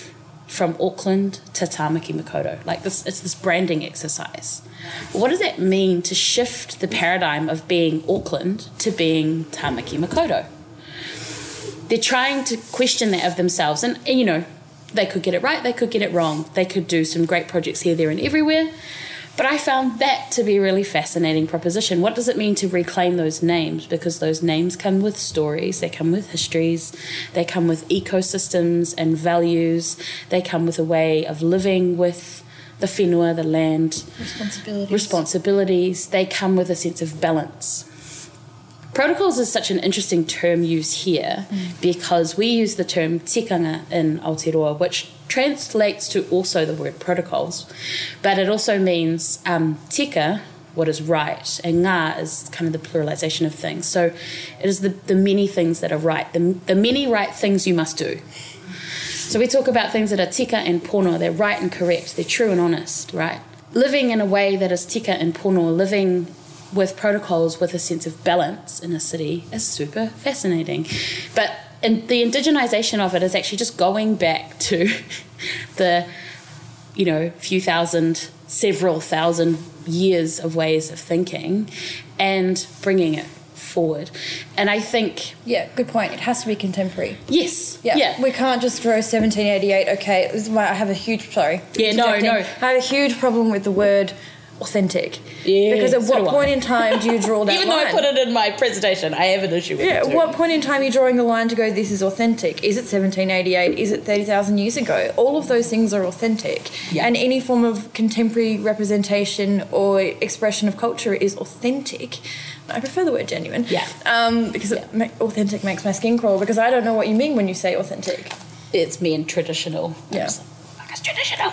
S6: from Auckland to Tāmaki Makaurau. Like this, it's this branding exercise. What does that mean to shift the paradigm of being Auckland to being Tāmaki Makaurau? They're trying to question that of themselves, and, and you know, they could get it right, they could get it wrong. They could do some great projects here, there, and everywhere. But I found that to be a really fascinating proposition. What does it mean to reclaim those names? Because those names come with stories, they come with histories, they come with ecosystems and values, they come with a way of living with the whenua, the land.
S5: Responsibilities.
S6: Responsibilities. They come with a sense of balance. Protocols is such an interesting term used here mm. because we use the term tikanga in Aotearoa, which translates to also the word protocols, but it also means um, tika, what is right, and ngā is kind of the pluralization of things. So it is the, the many things that are right, the, the many right things you must do. So we talk about things that are tika and pono, they're right and correct, they're true and honest, right? Living in a way that is tika and pono, living with protocols with a sense of balance in a city is super fascinating. But and the indigenization of it is actually just going back to the, you know, few thousand, several thousand years of ways of thinking and bringing it forward. And I think...
S5: Yeah, good point. It has to be contemporary.
S6: Yes.
S5: Yeah.
S6: yeah.
S5: We can't just throw seventeen eighty-eight, okay, this is why I have a huge... Sorry.
S6: Yeah, no, no.
S5: I have a huge problem with the word authentic.
S6: Yeah,
S5: because at
S6: so
S5: what point in time do you draw that
S6: Even
S5: line?
S6: though I put it in my presentation, I have an issue with
S5: yeah,
S6: it
S5: Yeah,
S6: too.
S5: what point in time are you drawing a line to go, this is authentic? Is it seventeen eighty-eight? Is it thirty thousand years ago? All of those things are authentic.
S6: Yeah.
S5: And any form of contemporary representation or expression of culture is authentic. I prefer the word genuine.
S6: Yeah.
S5: Um, because
S6: yeah.
S5: It ma- authentic makes my skin crawl, because I don't know what you mean when you say authentic.
S6: It's being traditional.
S5: Yeah.
S6: Traditional.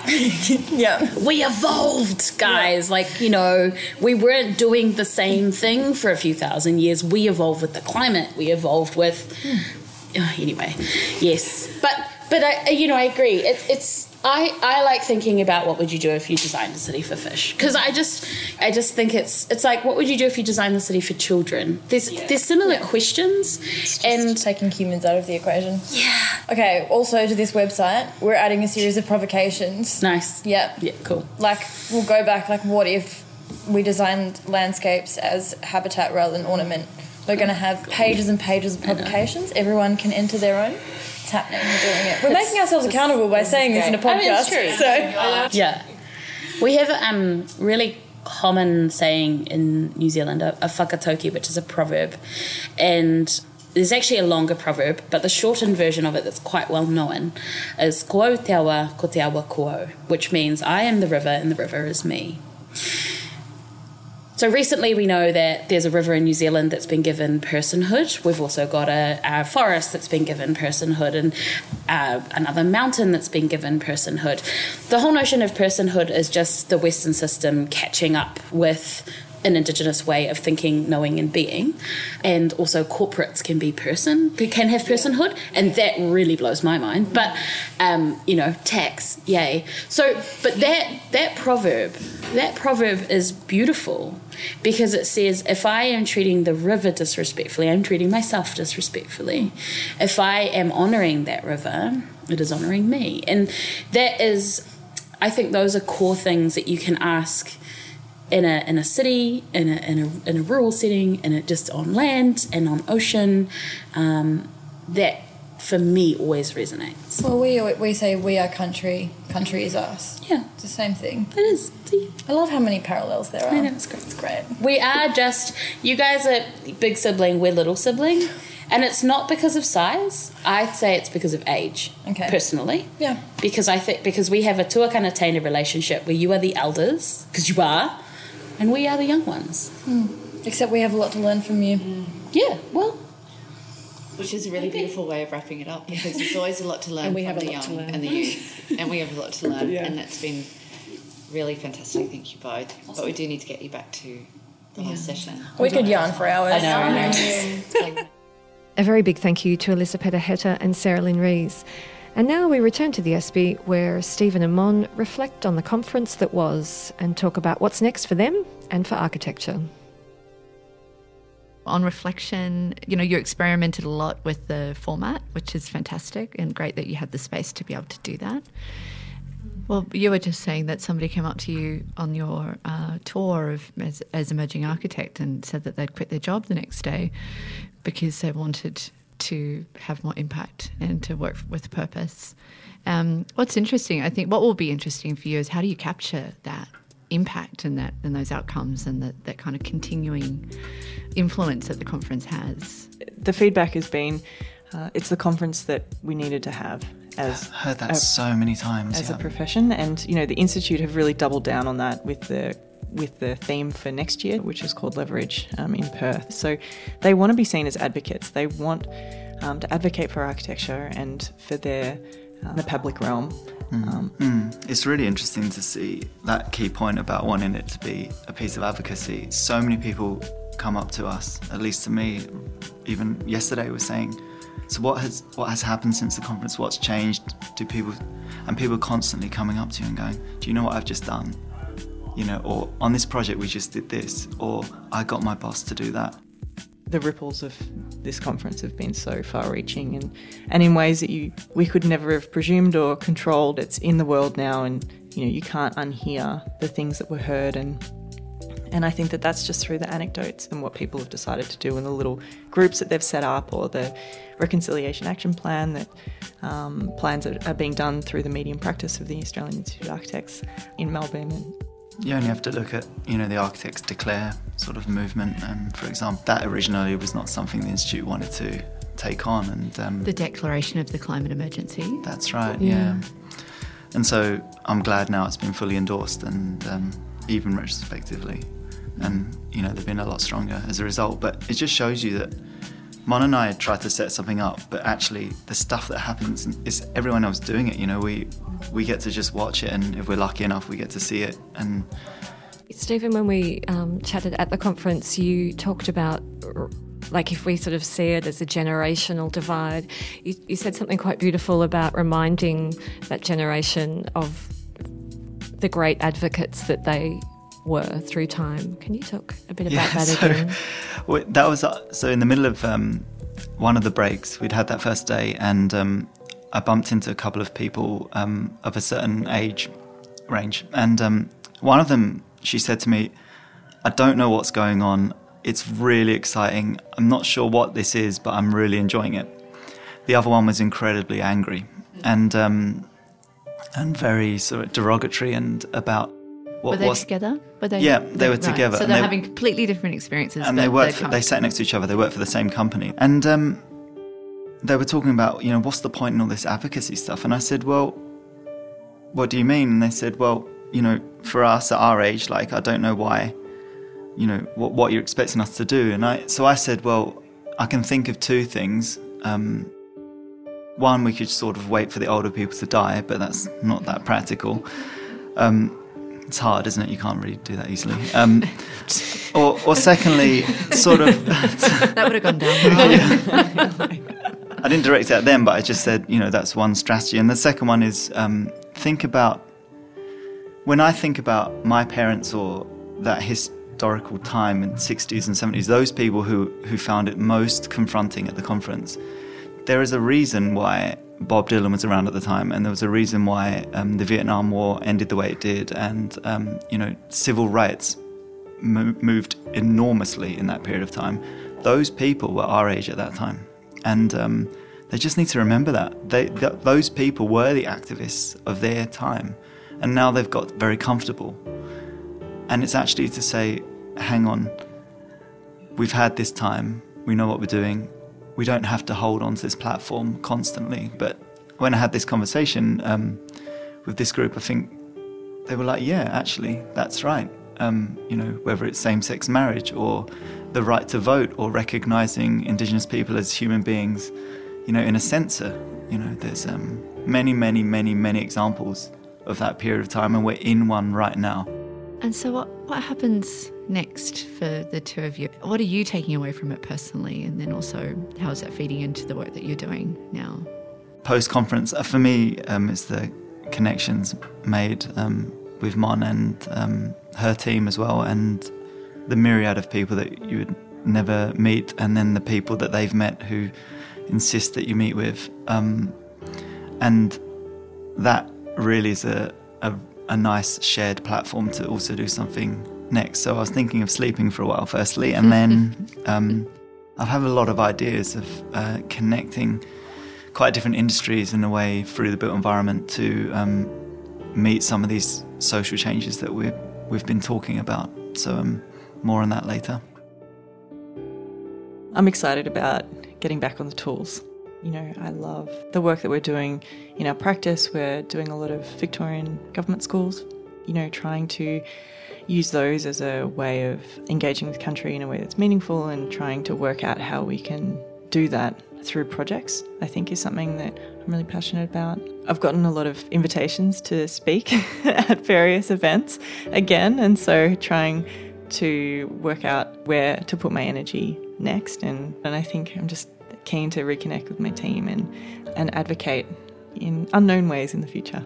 S5: yeah.
S6: We evolved, guys. Yeah. Like, you know, we weren't doing the same thing for a few thousand years. We evolved with the climate. We evolved with... Hmm. Oh, anyway, yes. But, but I, you know, I agree. It, it's... I, I like thinking about what would you do if you designed a city for fish, because I just I just think it's it's like, what would you do if you designed the city for children? There's yeah. there's similar yeah. questions,
S5: it's just
S6: and
S5: taking humans out of the equation.
S6: Yeah.
S5: Okay. Also, to this website, we're adding a series of provocations.
S6: Nice.
S5: Yeah.
S6: Yeah. Cool.
S5: Like, we'll go back. Like, what if we designed landscapes as habitat rather than ornament? We're going to have pages and pages of provocations. Everyone can enter their own. It's happening. We're doing it. We're it's, making ourselves accountable by saying this in a podcast. I mean, it's true. So
S6: yeah, we have a um, really common saying in New Zealand, a, a whakatauki, which is a proverb, and there's actually a longer proverb, but the shortened version of it that's quite well known is ko te awa, ko te awa ko, which means I am the river and the river is me. So recently we know that there's a river in New Zealand that's been given personhood. We've also got a, a forest that's been given personhood, and uh, another mountain that's been given personhood. The whole notion of personhood is just the Western system catching up with an Indigenous way of thinking, knowing and being. And also corporates can be person, can have personhood, and that really blows my mind. But, um, you know, tax, yay. So, but that that proverb, that proverb is beautiful, because it says, if I am treating the river disrespectfully, I'm treating myself disrespectfully. If I am honouring that river, it is honouring me. And that is, I think those are core things that you can ask in a in a city, in a in a in a rural setting, and it just on land and on ocean. Um, that for me always resonates.
S5: Well, we we say we are country, country is us.
S6: Yeah,
S5: it's the same thing.
S6: It is. See?
S5: I love how many parallels there are.
S6: I know, it's great.
S5: It's great.
S6: We are just, you guys are big sibling, we're little sibling. And it's not because of size. I say it's because of age,
S5: okay.
S6: personally.
S5: Yeah.
S6: Because I think, because we have a tuakana taina relationship where you are the elders, because you are, and we are the young ones.
S5: Mm. Except we have a lot to learn from you.
S6: Mm. Yeah, well.
S1: Which is a really beautiful way of wrapping it up, because there's always a lot to learn from the young and the youth. And we have a lot to learn, yeah. and that's been really fantastic. Thank you both. Awesome. But we do need to get you back to the yeah. last session.
S5: We could yarn for hours.
S6: I know, I know.
S2: A very big thank you to Elisabetta Heta and Sarah Lynn Rees. And now we return to the Espy, where Stephen and Mon reflect on the conference that was and talk about what's next for them and for architecture.
S1: on reflection, you know, you experimented a lot with the format, which is fantastic and great that you had the space to be able to do that. Well, you were just saying that somebody came up to you on your uh, tour of as, as emerging architect and said that they'd quit their job the next day because they wanted to have more impact and to work with purpose. Um, what's interesting, I think, what will be interesting for you is how do you capture that impact and that and those outcomes and that, that kind of continuing influence that the conference has?
S3: The feedback has been uh, it's the conference that we needed to have as
S4: I've heard that
S3: a,
S4: so many times
S3: as
S4: yeah.
S3: a profession, and you know the Institute have really doubled down on that with the with the theme for next year, which is called Leverage um, in Perth. So they want to be seen as advocates. They want um, to advocate for architecture and for their uh, the public realm.
S4: Mm.
S3: Um,
S4: mm. It's really interesting to see that key point about wanting it to be a piece of advocacy. So many people come up to us, at least to me, even yesterday was saying, so what has what has happened since the conference? What's changed? Do people and people constantly coming up to you and going, do you know what I've just done? You know, or on this project we just did this, or I got my boss to do that.
S3: The ripples of this conference have been so far-reaching and, and in ways that you we could never have presumed or controlled. It's in the world now, and you know you can't unhear the things that were heard, and and I think that that's just through the anecdotes and what people have decided to do in the little groups that they've set up, or the reconciliation action plan that um, plans are, are being done through the medium practice of the Australian Institute of Architects in Melbourne. And
S4: you only have to look at, you know, the Architects Declare sort of movement, and for example, that originally was not something the Institute wanted to take on. And um,
S1: the declaration of the climate emergency.
S4: That's right, yeah. yeah. And so I'm glad now it's been fully endorsed, and um, even retrospectively, and you know they've been a lot stronger as a result. But it just shows you that Mon and I tried to set something up, but actually the stuff that happens is everyone else doing it. You know, we we get to just watch it, and if we're lucky enough, we get to see it. And
S2: Stephen, when we um, chatted at the conference, you talked about, like, if we sort of see it as a generational divide, you, you said something quite beautiful about reminding that generation of the great advocates that they were through time. Can you talk a bit about
S4: yeah,
S2: that
S4: so,
S2: again?
S4: Well, that was uh, so in the middle of um, one of the breaks, we'd had that first day, and um, I bumped into a couple of people um, of a certain age range, and um, one of them, she said to me, I don't know what's going on, it's really exciting, I'm not sure what this is, but I'm really enjoying it. The other one was incredibly angry and um, and very sort of derogatory and about what
S1: were they
S4: was
S1: together? Were they?
S4: Yeah, they were
S1: right.
S4: together.
S1: So
S4: and
S1: they're
S4: they,
S1: having completely different experiences.
S4: and
S1: but
S4: they worked.
S1: come-
S4: For, they sat next to each other. They worked for the same company, and um, they were talking about, you know, what's the point in all this advocacy stuff? And I said, well, what do you mean? And they said, well, you know, for us at our age, like, I don't know why, you know, what what you're expecting us to do. And I, so I said, well, I can think of two things. Um, one, we could sort of wait for the older people to die, but that's not that practical. Um, It's hard, isn't it? You can't really do that easily. Um, or, or secondly, sort of...
S1: that would have gone down well.
S4: I didn't direct it at them, but I just said, you know, that's one strategy. And the second one is um, think about... When I think about my parents or that historical time in the sixties and seventies, those people who, who found it most confronting at the conference, there is a reason why Bob Dylan was around at the time, and there was a reason why um, the Vietnam War ended the way it did, and um, you know, civil rights mo- moved enormously in that period of time. Those people were our age at that time, and um, they just need to remember that they th- those people were the activists of their time, and now they've got very comfortable. And it's actually to say, hang on, we've had this time, we know what we're doing. We don't have to hold on to this platform constantly. But when I had this conversation um, with this group, I think they were like, yeah, actually, that's right. Um, you know, whether it's same-sex marriage or the right to vote or recognising Indigenous people as human beings, you know, in a censor, you know, there's um, many, many, many, many examples of that period of time, and we're in one right now.
S1: And so what, what happens next for the two of you? What are you taking away from it personally? And then also, how is that feeding into the work that you're doing now?
S4: Post-conference, uh, for me, um, it's the connections made um, with Mon and um, her team as well, and the myriad of people that you would never meet, and then the people that they've met who insist that you meet with. Um, and that really is a, a, a nice shared platform to also do something next. So I was thinking of sleeping for a while, firstly, and then um, I have a lot of ideas of uh, connecting quite different industries in a way through the built environment to um, meet some of these social changes that we've, we've been talking about. So um, more on that later.
S3: I'm excited about getting back on the tools. You know, I love the work that we're doing in our practice. We're doing a lot of Victorian government schools, you know, trying to use those as a way of engaging with the country in a way that's meaningful, and trying to work out how we can do that through projects, I think is something that I'm really passionate about. I've gotten a lot of invitations to speak at various events again, and so trying to work out where to put my energy next. And, and I think I'm just keen to reconnect with my team and, and advocate in unknown ways in the future.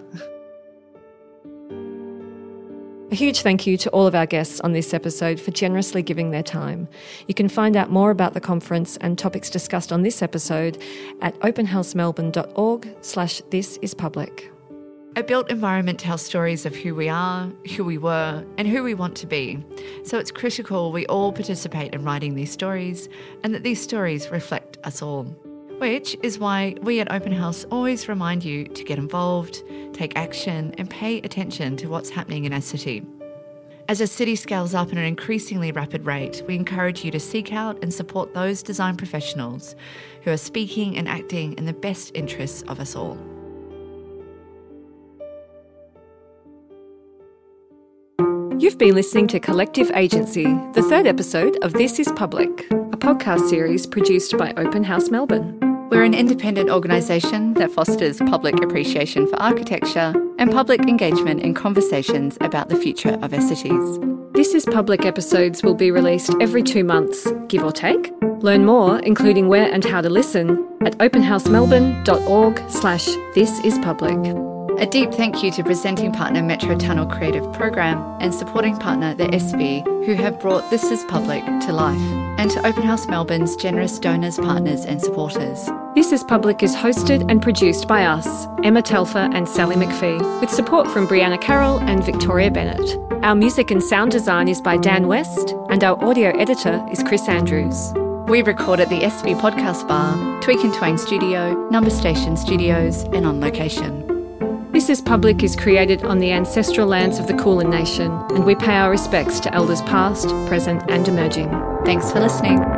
S2: A huge thank you to all of our guests on this episode for generously giving their time. You can find out more about the conference and topics discussed on this episode at openhousemelbourne.org slash this is public.
S1: A built environment tells stories of who we are, who we were, and who we want to be. So it's critical we all participate in writing these stories, and that these stories reflect us all. Which is why we at Open House always remind you to get involved, take action, and pay attention to what's happening in our city. As our city scales up at an increasingly rapid rate, we encourage you to seek out and support those design professionals who are speaking and acting in the best interests of us all.
S2: You've been listening to Collective Agency, the third episode of This is Public, a podcast series produced by Open House Melbourne.
S1: We're an independent organisation that fosters public appreciation for architecture and public engagement in conversations about the future of our cities.
S2: This is Public episodes will be released every two months, give or take. Learn more, including where and how to listen, at openhousemelbourne.org slash this is public.
S1: A deep thank you to presenting partner Metro Tunnel Creative Program and supporting partner the S B, who have brought This is Public to life, and to Open House Melbourne's generous donors, partners and supporters.
S2: This is Public is hosted and produced by us, Emma Telfer and Sally McPhee, with support from Brianna Carroll and Victoria Bennett. Our music and sound design is by Dan West, and our audio editor is Chris Andrews.
S1: We record at the S B Podcast Bar, Tweak and Twang Studio, Number Station Studios, and on location.
S2: This is Public is created on the ancestral lands of the Kulin Nation, and we pay our respects to elders past, present and emerging.
S1: Thanks for listening.